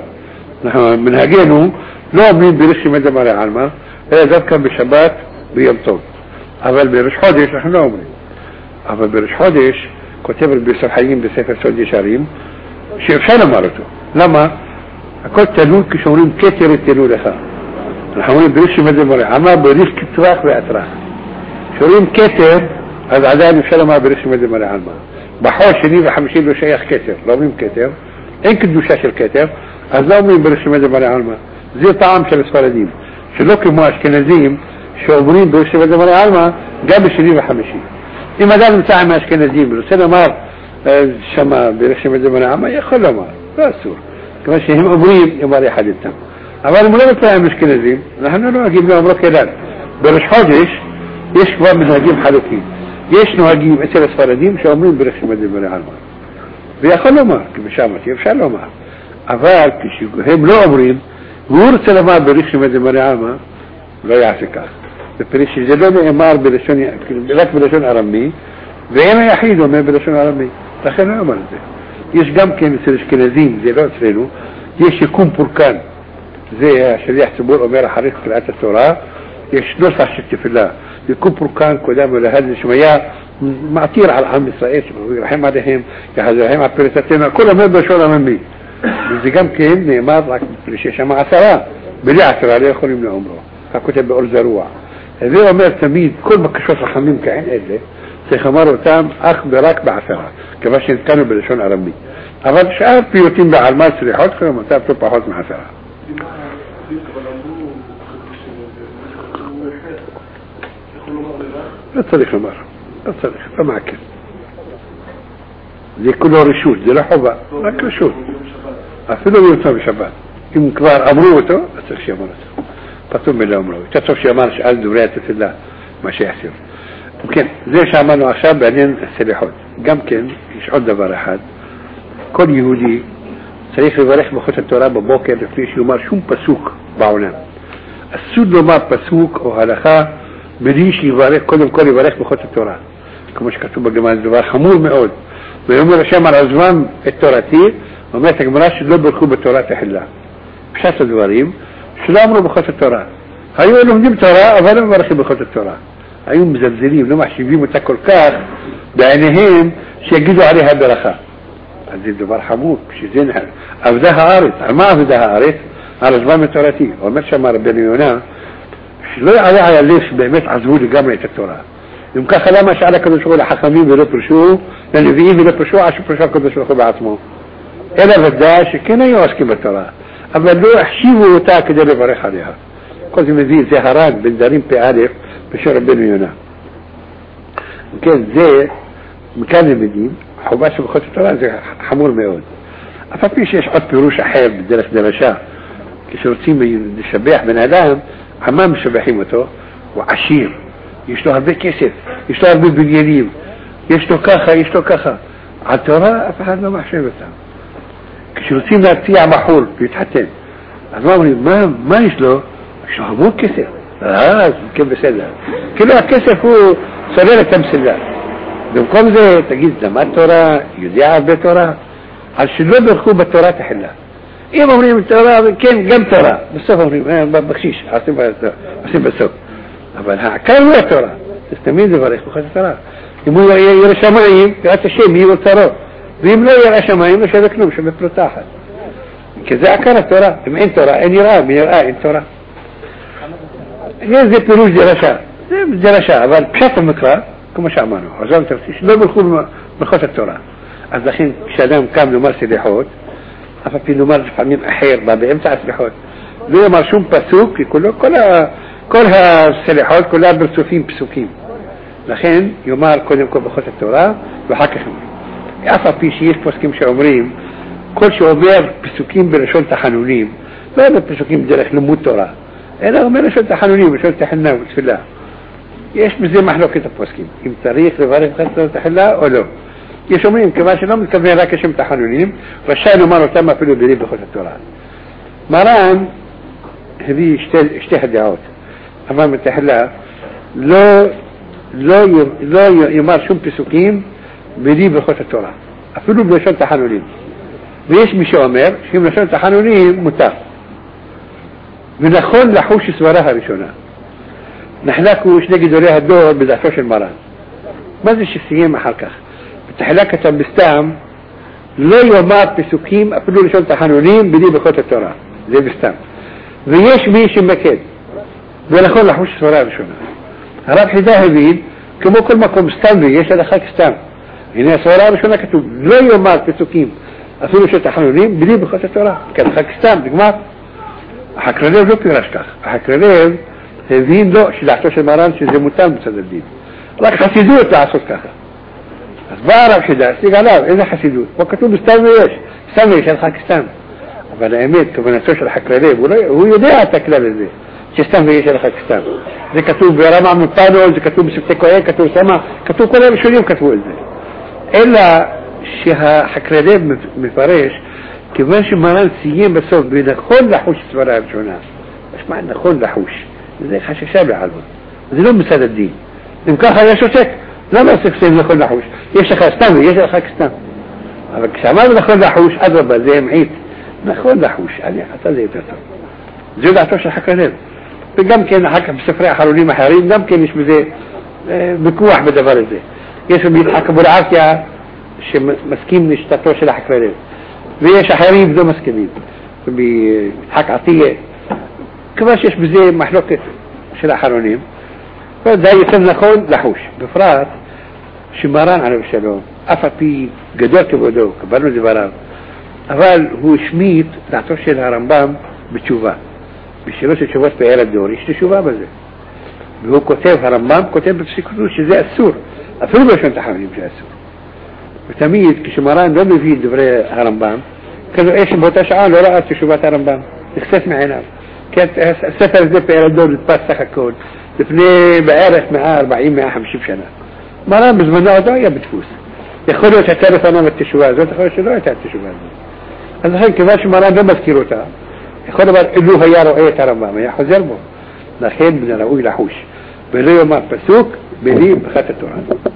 מנהגנו לא אומרים בריך שמא זה מראה על מה, אלא דווקא בשבת ביום טוב. אבל בראש חודש אנחנו לא אומרים. אבל בראש חודש כותב רבי יוסף חיים בספר סוד ישרים שאפשר לומר אותו. למה? הכל תלוי כשאומרים כתר תלו לך. אנחנו אומרים בריך שמא זה מראה על מה, בריך כתרח ואתרח. כשאומרים כתר, אז עדיין אפשר לומר בריך שמא זה מראה על מה. בחול שני וחמישי לא שייך כתר, לא אומרים כתר. אין קדושה של כתר, אז לא אומרים בריך שמא זה מראה על מה. זה טעם של הספרדים, שלא כמו האשכנזים שאומרים בריך שמא זה מראה על מה, גם בשני וחמישי. אם אדם נמצא עם האשכנזים ורוצה לומר שמה בריך שמא זה מראה על מה, יכול לומר, לא אסור. כמו שהם אומרים, יאמר יחד איתם. אבל אם לא נמצא עם האשכנזים, אנחנו לא נוהגים לאומרו כלל. בראש חודש יש כבר מנהגים חלוקים. יש נוהגים אצל הספרדים שאומרים בריך שמא זה מראה על מה. ויכול לומר, כמו שאמרתי, אפשר לומר. אבל כשהם לא אומרים, והוא רוצה לומר בריך שמא זה מראה על מה, לא יעשה כך. בפרש שזה לא נאמר בלשון, רק בלשון ארמי, ואין היחיד אומר בלשון ארמי. לכן לא אומר את זה. יש גם כן אצל אשכנזים, זה לא אצלנו, יש יקום פורקן. זה השליח ציבור אומר אחרי קריאת התורה, יש נוסח של תפילה. יקום פורקן קודם ולהד שמיה מעתיר על עם ישראל, שירחם עליהם, יחזרהם על פרסתנו, הכל אומר בלשון ארמי. וזה גם כן נאמר רק שיש שם עשרה, בלי עשרה לא יכולים לאומרו. הכותב באור זרוע. זה אומר תמיד, כל בקשות רחמים כאין אלה, צריך לומר אותם אך ורק בעשרה, כמה שנתקנו בלשון ארמי. אבל שאר פיוטים בעלמא סליחות, כלומר מצב לא פחות מעשרה. לא צריך לומר, לא צריך, לא מעקל. זה כולו רשות, זה לא חובה, רק רשות. אפילו ביוצא בשבת. אם כבר אמרו אותו, אז צריך שיאמר אותו. פתאום מלא אמרו. יותר טוב שיאמר שעל דברי התפילה, מה שיחסיר. כן, זה שאמרנו עכשיו בעניין הסליחות. גם כן, יש עוד דבר אחד. כל יהודי צריך לברך ברכות התורה בבוקר לפני שיאמר שום פסוק בעולם. אסור לומר פסוק או הלכה בלי שיברך, קודם כל יברך ברכות התורה. כמו שכתוב בגמרא, זה דבר חמור מאוד. ואומר השם על עזבם את תורתי, אומרת הגמרא שלא ברכו בתורה תחילה. פשט הדברים, שלא אמרו ברכות התורה. היו לומדים תורה, אבל לא מברכים ברכות התורה. היו מזלזלים, לא מחשיבים אותה כל כך בעיניהם שיגידו עליה ברכה. אז זה דבר חמור, כשזה עבדה הארץ. על מה עבדה הארץ? על עזבם את תורתי. אומר שם רבנו יונה, שלא יעלה על הלב שבאמת עזבו לגמרי את התורה. אם ככה למה שאל הקדוש ברוך הוא לחכמים ולא פרשו, לנביאים ולא פרשו, עד שפרשו הקדוש ברוך הוא בעצמו. אלא ודאי שכן היו עוסקים בתורה, אבל לא החשיבו אותה כדי לברך עליה. כל זה מביא, זה הר"ן בן דרים פי א' בשם רבנו יונה. כן, זה, מכאן למדים, חובה של ברכות התורה זה חמור מאוד. אף על פי שיש עוד פירוש אחר בדרך דרשה, כשרוצים לשבח בן אדם, עמם משבחים אותו, הוא עשיר, יש לו הרבה כסף, יש לו הרבה בניינים, יש לו ככה, יש לו ככה. על תורה אף אחד לא מחשב אותם. כשרוצים להציע בחור להתחתן, אז מה אומרים, מה, מה יש לו? יש לו המון כסף. אה, אז כן בסדר. כאילו הכסף הוא סולל את המסילה. במקום זה תגיד, למד תורה, יודע הרבה תורה, על שלא ברכו בתורה תחילה. אם אומרים תורה, כן, גם תורה. בסוף אומרים, בקשיש, עושים בסוף. אבל העיקר הוא התורה. אז תמיד לברך בכל התורה. אם הוא יראה שמיים, יראת השם, יהיו צרות. ואם לא יראה שמיים, לא שווה כלום, שווה פרוטה אחת. כי זה עיקר התורה. אם אין תורה, אין יראה, מיראה, אין תורה. זה פירוש דרשה. זה דרשה, אבל פשט המקרא, כמו שאמרנו, עזוב תרציש, לא ברכו ברכות התורה. אז לכן, כשאדם קם לומר סליחות, אף פעם לומר לפעמים אחר, בא באמצע הסליחות. לא יאמר שום פסוק, כי כל, כל, כל הסליחות, כולה ברצופים פסוקים. לכן, יאמר קודם כל ברכות התורה, ואחר כך יאמר. אף פעם שיש פסוקים שאומרים, כל שאומר פסוקים בלשון תחנונים, לא אומר פסוקים דרך לימוד תורה, אלא אומר לשון תחנונים, לשון תחנה ותפילה. יש בזה מחלוקת הפוסקים, אם צריך לברך ברכות תחילה או לא. יש אומרים, כיוון שלא מתכוון רק לשם תחנונים, רשאי לומר אותם אפילו בלי ברכות התורה. מרן הביא שתי, שתי הדעות. אמר מתחילה, לא, לא, לא יאמר שום פסוקים בלי ברכות התורה, אפילו בלשון תחנונים. ויש מי שאומר שאם לשון תחנונים מותר. ונכון לחוש סברה הראשונה. נחלקו שני גדולי הדור בדעתו של מרן. מה זה שסיים אחר כך? בתחילה כתב בסתם, לא יאמר פסוקים אפילו לשון תחנונים בלי ברכות התורה. זה בסתם. ויש מי שמקד. ונכון לחוש סברה הראשונה. הרב חידה הבין, כמו כל מקום סתם ויש על החג סתם. הנה הסברה הראשונה כתוב, לא יאמר פסוקים אפילו לשון תחנונים בלי ברכות התורה. כי החג סתם, נגמר. החקרלב לא פירש כך. החקרלב הבין לו שדעתו של מרן שזה מותר מצד הדין. רק חסידות לעשות ככה. אז בא הרב חידה, השיג עליו, איזה חסידות? פה כתוב בסתם ויש. סתם ויש, על חג סתם. אבל האמת, כוונתו של החקרלב, הוא, לא, הוא יודע את הכלל הזה, שסתם ויש על חג סתם. זה כתוב ברמה מפנו, זה כתוב בספתי כהן, כתוב סמה, כתוב כל הראשונים כתבו את זה. אלא שהחקרלב מפרש, כיוון שמרן סיים בסוף, בנכון לחוש סברה הראשונה. משמע נכון לחוש. זה חששה בעלמות. זה לא מצד הדין. אם ככה היה שותק, למה עושה נכון לחוש? יש לך סתם ויש לך סתם. אבל כשאמרנו נכון לחוש, אדרבה, זה המעיט. נכון לחוש, אני חצה זה יותר טוב. זה דעתו של חקרלב. וגם כן, אחר כך בספרי האחרונים אחרים, גם כן יש בזה בכוח בדבר הזה. יש ביצחק אבו אלעפיה שמסכים לשתתו של החקרלב. ויש אחרים לא מסכימים. ביצחק עטיה. כיוון שיש בזה מחלוקת של האחרונים, וזה יותר נכון לחוש. בפרט שמרן עליו שלום, אף על פי גדול כבודו, קבלנו דבריו, אבל הוא השמיט דעתו של הרמב"ם בתשובה. בשאלות של תשובות פאר הדור, יש תשובה בזה. והוא כותב, הרמב"ם כותב בפסיקותו שזה אסור, אפילו בלשון תחנונים שאסור. ותמיד כשמרן לא מביא דברי הרמב"ם, כנראה שבאותה שעה לא ראה את תשובת הרמב"ם, נחשף מעיניו. כי הספר הזה פאר הדור נתפס סך הכל, לפני בערך מאה ארבעים עד מאה וחמישים שנה. מרן בזמנו עוד לא היה בדפוס. יכול להיות שהייתה לפניו את התשובה הזאת, יכול להיות שלא הייתה את התשובה הזאת. אז לכן, כיוון שמרן לא מזכיר אותה, יכול להיות, אילו היה רואה את הרמב"ם, היה חוזר בו. לכן, מן הראוי לחוש. ולא יאמר פסוק, בלי ברכת התורה.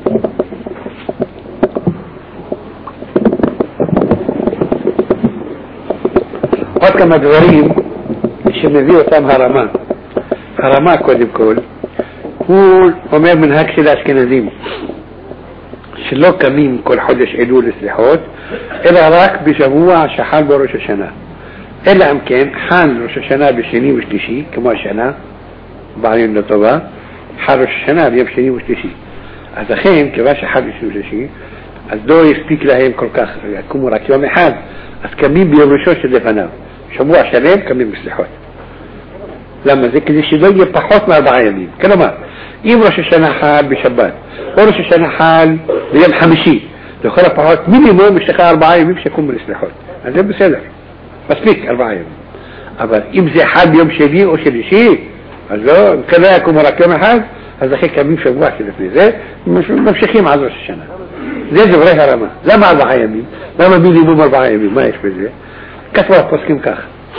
עוד כמה דברים שמביא אותם הרמה. הרמה קודם כל, הוא אומר מנהג של האשכנזים, שלא קמים כל חודש אלול לסליחות, אלא רק בשבוע שחל בו ראש השנה. אלא אם כן, חל ראש השנה בשני ושלישי, כמו השנה, בעליון לטובה, חל ראש השנה ביום שני ושלישי. אז לכן, כיוון שחל בשני ושלישי, אז לא יספיק להם כל כך, יקומו רק יום אחד, אז קמים ביום ראשון של לפניו. שבוע שלם קמים בסליחות. למה זה? כדי שלא יהיה פחות מארבעה ימים. כלומר, אם ראש השנה חל בשבת, או ראש השנה חל ביום חמישי, לכל הפחות מינימום יש לך ארבעה ימים שיקום בסליחות. אז זה בסדר. מספיק ארבעה ימים. אבל אם זה חל ביום שני או שלישי, אז לא, כדי יקום רק יום אחד, אז אחרי כמה שבוע שלפני זה ממשיכים עד ראש השנה. זה דברי הרמה. למה ארבעה ימים? למה מינימום ארבעה ימים? מה יש בזה? כתבו הפוסקים כך,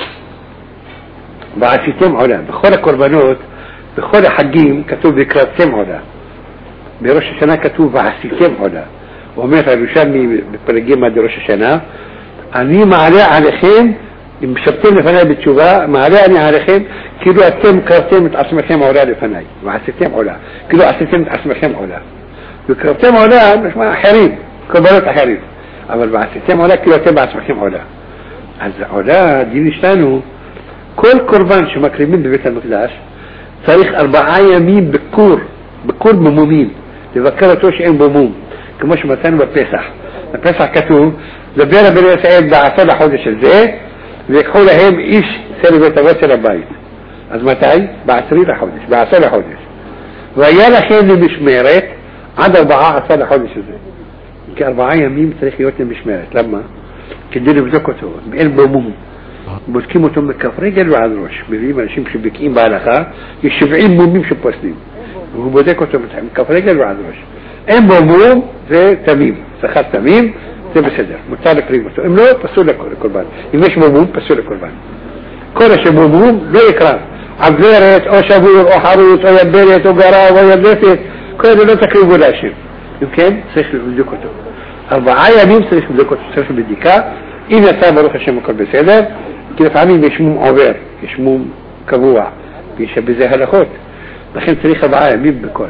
ועשיתם עולה, בכל הקורבנות, בכל החגים כתוב וקרבתם עולה, בראש השנה כתוב ועשיתם עולה. הוא אומר הירושלמי בפרקים עד ראש השנה, אני מעלה עליכם, אם משבתם לפניי בתשובה, מעלה אני עליכם כאילו אתם קרבתם את עצמכם עולה לפניי, ועשיתם עולה, כאילו עשיתם את עצמכם עולה. וקרבתם עולה משמע אחרים, קורבנות אחרים, אבל ועשיתם עולה כאילו אתם בעצמכם עולה. אז עולה, דין שלנו, כל קורבן שמקריבים בבית המקדש צריך ארבעה ימים בקור, בקור במומים, לבקר אותו שאין בו מום, כמו שמצאנו בפסח. בפסח כתוב, דבר בני ישראל בעשר לחודש הזה, ויקחו להם איש של בית אבות של הבית. אז מתי? בעשרי לחודש, בעשר לחודש. והיה לכם למשמרת עד ארבעה עשר לחודש הזה. כי ארבעה ימים צריך להיות למשמרת. למה? כדי לבדוק אותו, אין בו מום. בודקים אותו מכף רגל ועד ראש. מביאים אנשים שבקיאים בהלכה, יש שבעים מומים שפוסלים. והוא בודק אותו מכף רגל ועד ראש. אין בו מום, זה תמים. שכר תמים, זה בסדר. מותר לקריב אותו. אם לא, פסול לקורבן. אם יש בו מום, פסול לקורבן. כל השבו מום, לא יקרב. עברת, או שבור, או חרוץ, או יברת, או גרה, או ידפת, כל זה לא תקריבו להשם. אם כן, צריך לבדוק אותו. ארבעה ימים צריך לבדוק אותו, צריך בדיקה. אם יצא ברוך השם הכל בסדר, כי לפעמים יש מום עובר, יש מום קבוע, ויש בזה הלכות. לכן צריך ארבעה ימים בביקורת.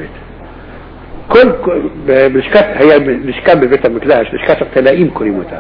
כל, בלשכת, היה לשכה בבית המקדש, לשכת הפתלאים קוראים אותה.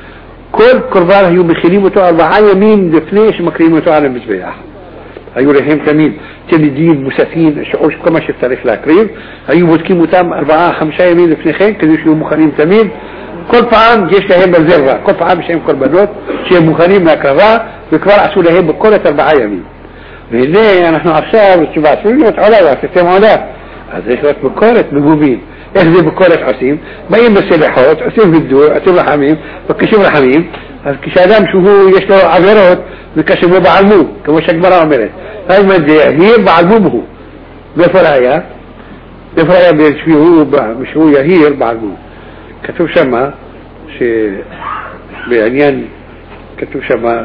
כל קורבן היו מכינים אותו ארבעה ימים לפני שמקריאים אותו על המזבח. היו להם תמיד תלמידים, מוספים, שעוש, כל מה שצריך להקריב, היו בודקים אותם ארבעה, חמישה ימים לפני כן, כדי שיהיו מוכנים תמיד. כל פעם יש להם רזרבה, כל פעם יש להם קורבנות שהם מוכנים להקרבה, וכבר עשו להם ביקורת ארבעה ימים. והנה אנחנו עכשיו, בתשובה, עשו להיות עולה, ועשיתם עולה. אז יש להיות ביקורת מגובים. איך זה ביקורת עושים? באים בסלחות, עושים וידור, עושים לחמים, וקשים לחמים, אז כשאדם שהוא יש לו עבירות, וקשים לו בעלמו, כמו שהגמרא אומרת. אז מה זה יהיר בעלמו הוא. מאיפה ראיה? מאיפה ראיה שהוא יהיר בעלמו? כתוב שמה, שבעניין, כתוב שמה,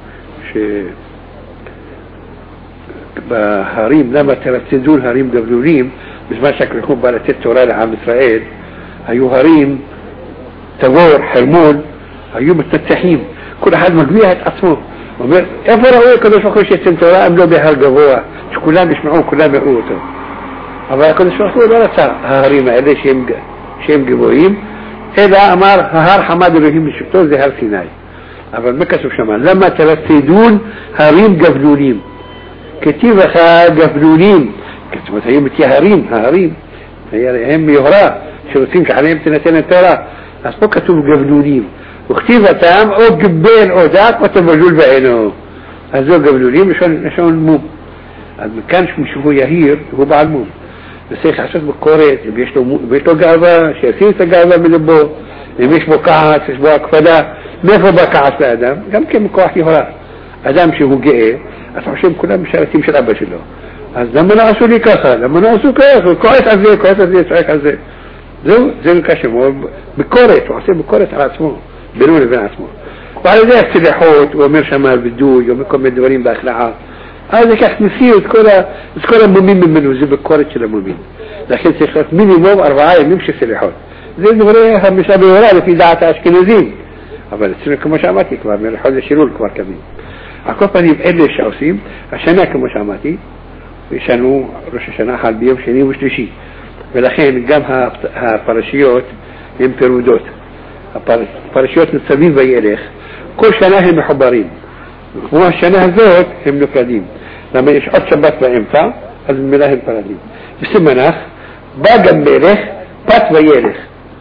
שבהרים, למה תרצדו הרים גבלולים, בזמן שהקריחו בא לתת תורה לעם ישראל, היו הרים, תבור, חרמון, היו מתנצחים, כל אחד מגביע את עצמו. הוא אומר, איפה ראו הקדוש ברוך הוא שיצא תורה, אם לא בהר גבוה, שכולם ישמעו, כולם יראו אותו. אבל הקדוש ברוך הוא לא רצה ההרים האלה שהם, שהם גבוהים, אלא אמר, ההר חמד אלוהים בשבתו, זה הר סיני. אבל מה כתוב שם? למה תרצדון הרים גבלולים? כתיב לך גבלולים, זאת אומרת, היו מתייהרים, ההרים, הם מיהרה, שרוצים שעליהם תינתן התורה. אז פה כתוב גבלולים, וכתיב אותם, או גבל או דק, או תבלול בעינו. אז זו גבלולים, לשון מום. אז מכאן שהוא יהיר, הוא בעל מום. וצריך לעשות ביקורת, אם יש לו, יש לו גאווה, שישים את הגאווה מלבו, אם יש בו כעס, יש בו הקפדה, מאיפה בא כעס לאדם? גם כן מכוח יהרה. אדם שהוא גאה, אז חושב כולם משרתים של אבא שלו. אז למה לא עשו לי ככה? למה לא עשו ככה? הוא כועס על זה, כועס על זה, צועק על זה. זהו, זה נקרא שמו, ביקורת, הוא עושה ביקורת על עצמו, בינו לבין עצמו. ועל זה הסליחות, הוא אומר שם על בידוי, הוא אומר כל מיני דברים בהכלאה. אז זה כך מסיע את כל, את כל המומים ממנו, זה ביקורת של המומים. לכן צריך להיות מינימום ארבעה ימים של סליחות. זה דברי המשנה ברורה לפי דעת האשכנזים. אבל אצלנו כמו שאמרתי כבר, מלחודש אלול כבר קמים. על כל פנים אלה שעושים, השנה כמו שאמרתי, יש לנו ראש השנה חל ביום שני ושלישי, ולכן גם הפרשיות הן פירודות. הפרשיות מצבים וילך, כל שנה הם מחוברים, כמו השנה הזאת הם נפרדים. למה יש עוד שבת באמצע, אז במילה הם פרדים. בסימנך, בא גם מלך, פת וילך.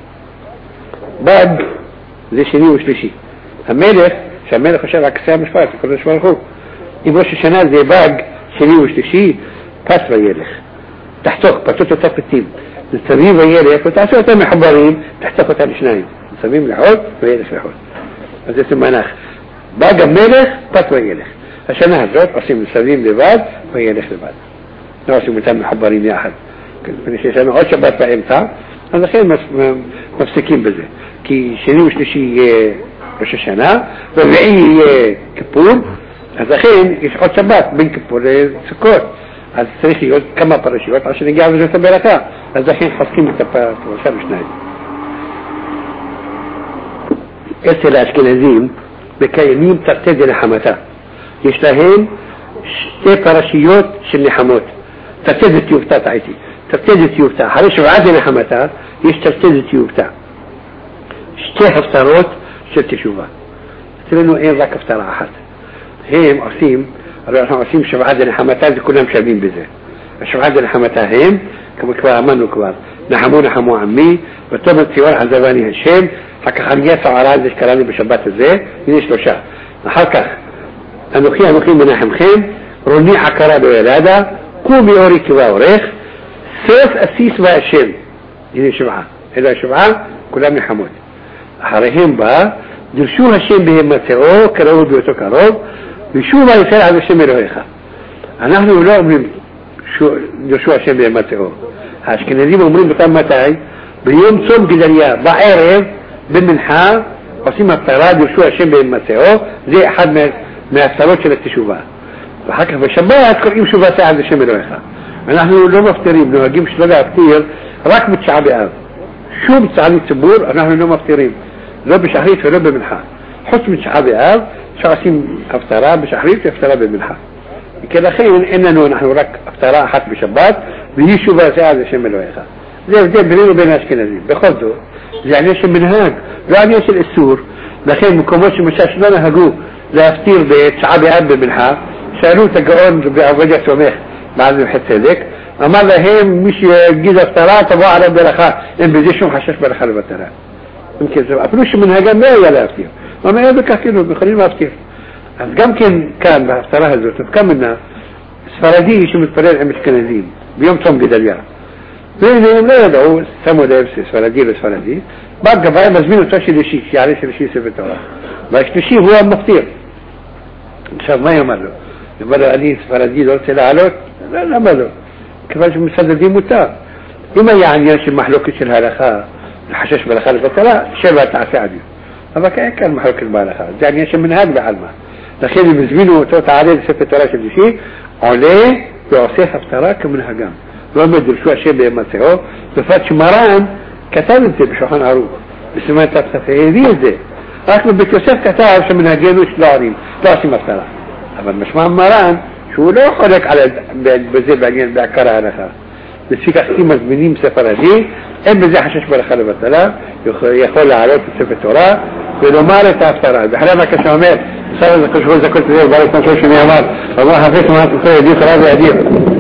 בא זה שני ושלישי. המלך, שהמלך חושב עקסי המשפט, הקדוש ברוך הוא. אם ראש השנה זה באג שני ושלישי, פת וילך. תחתוך, פתות אותה פתים. נצבים וילך, ותעשו אותם מחברים, תחתוך אותם לשניים. נצבים לחוד וילך לחוד. אז זה סימנך. באג המלך, פת וילך. השנה הזאת עושים נצבים לבד וילך לבד. לא עושים אותם מחברים יחד. לפני שש שנה עוד שבת באמצע, אז לכן מפסיקים בזה. כי שני ושלישי יהיה ראש השנה, ורביעי יהיה כיפור, אז לכן יש עוד שבת בין כיפור לסוכות. אז צריך להיות כמה פרשיות עד שנגיע לזאת הברכה. אז לכן חוסקים את הפרשה בשניים. אצל האשכנזים מקיימים תרתי דנחמתה. יש להם שתי פרשיות של נחמות. תרתי דתיובתא טעיתי. תרתי דתיובתא. אחרי שבעה דנחמתה יש תרתי דתיובתא. שתי הפטרות של תשובה. אצלנו אין רק הפטרה אחת. הם עושים, הרי אנחנו עושים שבעה דנחמתה וכולם שווים בזה. השבעה דנחמתה הם, כמו כבר אמרנו כבר, נחמו נחמו עמי, וטוב ציון עזבני השם, אחר כך עמיה סערה, זה שקראנו בשבת הזה, הנה שלושה. אחר כך, אנוכי אנוכי מנחמכם, רוני עקרה בילדה, קומי אורי כבה אורך, סוף אסיס והשם. הנה שבעה. אלו השבעה, כולם נחמות. אחריהם בא, דרשו השם בהימצאו, קראו באותו קרוב, ושוב הישראל עד השם אלוהיך. אנחנו לא אומרים דרשו השם בהימצאו. האשכנזים אומרים אותם מתי? ביום צום גדליה, בערב, במנחה, עושים הפטרה, דרשו השם בהימצאו, זה אחד מההפטרות של התשובה. ואחר כך בשבת קוראים שוב עשה עד השם אלוהיך. אנחנו לא מפטרים, נוהגים שלא להפטיר, רק בתשעה באב. שום צעני ציבור אנחנו לא מפטרים. לא בשחרית ולא במנחה. חוץ מתשעה באב, שעושים הפטרה בשחרית והפטרה במנחה. וכן לכן אין לנו, אנחנו רק הפטרה אחת בשבת, והיא שוב עשה עד השם אלוהיך. זה הבדל בינינו ובין האשכנזים. בכל זאת, זה עניין של מנהג, לא עניין של איסור. לכן מקומות שמשל שלא נהגו להפטיר בתשעה באב במנחה, שאלו את הגאון בעובדיה סומך בעל מלכי צדק, אמר להם מי שיגיד הפטרה תבוא עליו ברכה, אין בזה שום חשש ברכה לבטרה. אפילו שמנהגם לא היה להפטיר. הוא אומר בכך כאילו, יכולים להפטיר. אז גם כן כאן בהפטרה הזאת, כאן מנה ספרדי שמתפלל עם אשכנזים ביום צום גדליה. והם לא ידעו, שמו לב ספרדי וספרדי, בא גבאי מזמין אותו שלישי, שיעלה שלישי ספר תורה. והשלישי הוא המפטיר. עכשיו מה יאמר לו? יאמר לו, אני ספרדי לא רוצה לעלות? לא, למה לא? כיוון שמסדדים מותר. אם היה עניין של מחלוקת של ההלכה, לחשש בהלכה לבטלה, שבע תעשה עדיף. אבל כאן מחלוקת בהלכה, זה עניין של מנהג בעלמא. לכן הם הזמינו אותו, תעלה לספר תורה שלישי, עולה ועושה הפטרה כמנהגם. לא אומר דרשו השם בהימצאו, בפרט שמרן כתב את זה בשולחן ערוך. בסימן תפסף הביא את זה. רק בבית יוסף כתב שמנהגנו שלא ערים, לא עושים הפטרה. אבל משמע מרן שהוא לא חולק על בזה בעניין בעקר ההלכה. לפיכך אם מזמינים ספרדי, אין בזה חשש בהלכה לבטלה, יכול לעלות את ספר תורה ולומר את ההפטרה. ואחרי מה כשאומר, בסדר זה קשור לזכות את זה, ובא לפני שנאמר, אמר חפש ומעת ישראל ידיך רב וידיר.